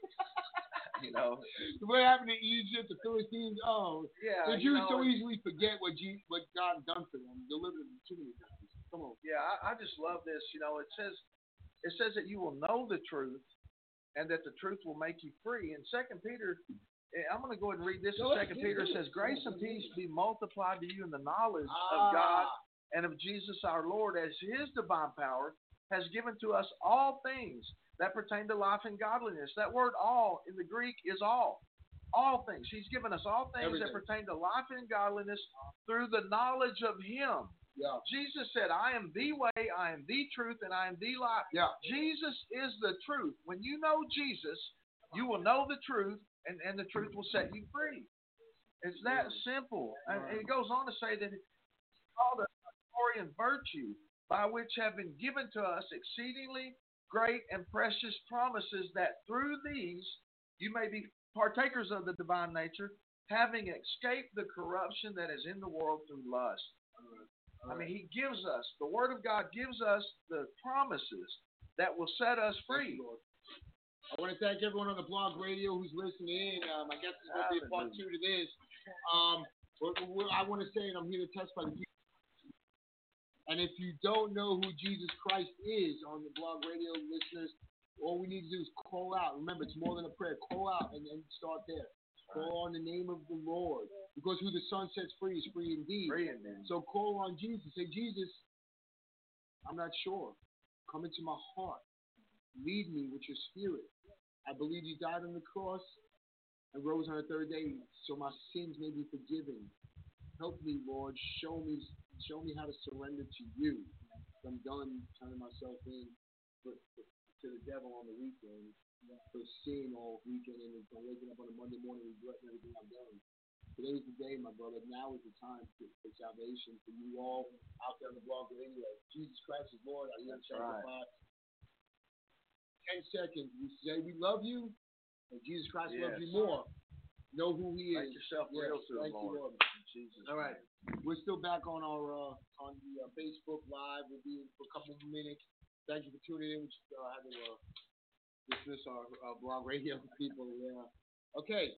What happened to Egypt, the Philistines? Oh, yeah. The Jews so easily forget what God done for them. Delivered them too many times. Come on. Yeah, I just love this. It says that you will know the truth, and that the truth will make you free. In 2 Peter, I'm going to go ahead and read this. In 2 Peter, it says, "Grace and peace be multiplied to you in the knowledge of God and of Jesus our Lord, as his divine power has given to us all things that pertain to life and godliness." That word "all" in the Greek is all. All things. He's given us all things that pertain to life and godliness through the knowledge of him. Yeah. Jesus said, "I am the way, I am the truth, and I am the life." Yeah. Jesus is the truth. When you know Jesus, you will know the truth, and the truth will set you free. It's that simple. And it goes on to say that it's called a glory and virtue, by which have been given to us exceedingly great and precious promises, that through these you may be partakers of the divine nature, having escaped the corruption that is in the world through lust. He gives us, the Word of God gives us the promises that will set us free. I want to thank everyone on the blog radio who's listening in. I guess it's going to be a part 2 to this. I want to say, and I'm here to testify, and if you don't know who Jesus Christ is on the blog radio listeners, all we need to do is call out. Remember, it's more than a prayer. Call out and start there. Call on the name of the Lord. Because who the Son sets free is free indeed. Free indeed. So call on Jesus. Say, Jesus, I'm not sure. Come into my heart. Lead me with your spirit. I believe you died on the cross and rose on the third day so my sins may be forgiven. Help me, Lord. Show me how to surrender to you. I'm done turning myself in to the devil on the weekend, for sin all weekend, and then waking up on a Monday morning regretting everything I've done. Today's the day, my brother. Now is the time for salvation for you all out there on the blog radio. Jesus Christ is Lord. I am sanctified. 10 seconds. We say we love you, and Jesus Christ loves you more. Know who He is. Make yourself real to the Lord. Jesus. All right. We're still back on our on the Facebook Live. We'll be in for a couple of minutes. Thank you for tuning in. We just had to dismiss our blog radio people. Yeah. Okay.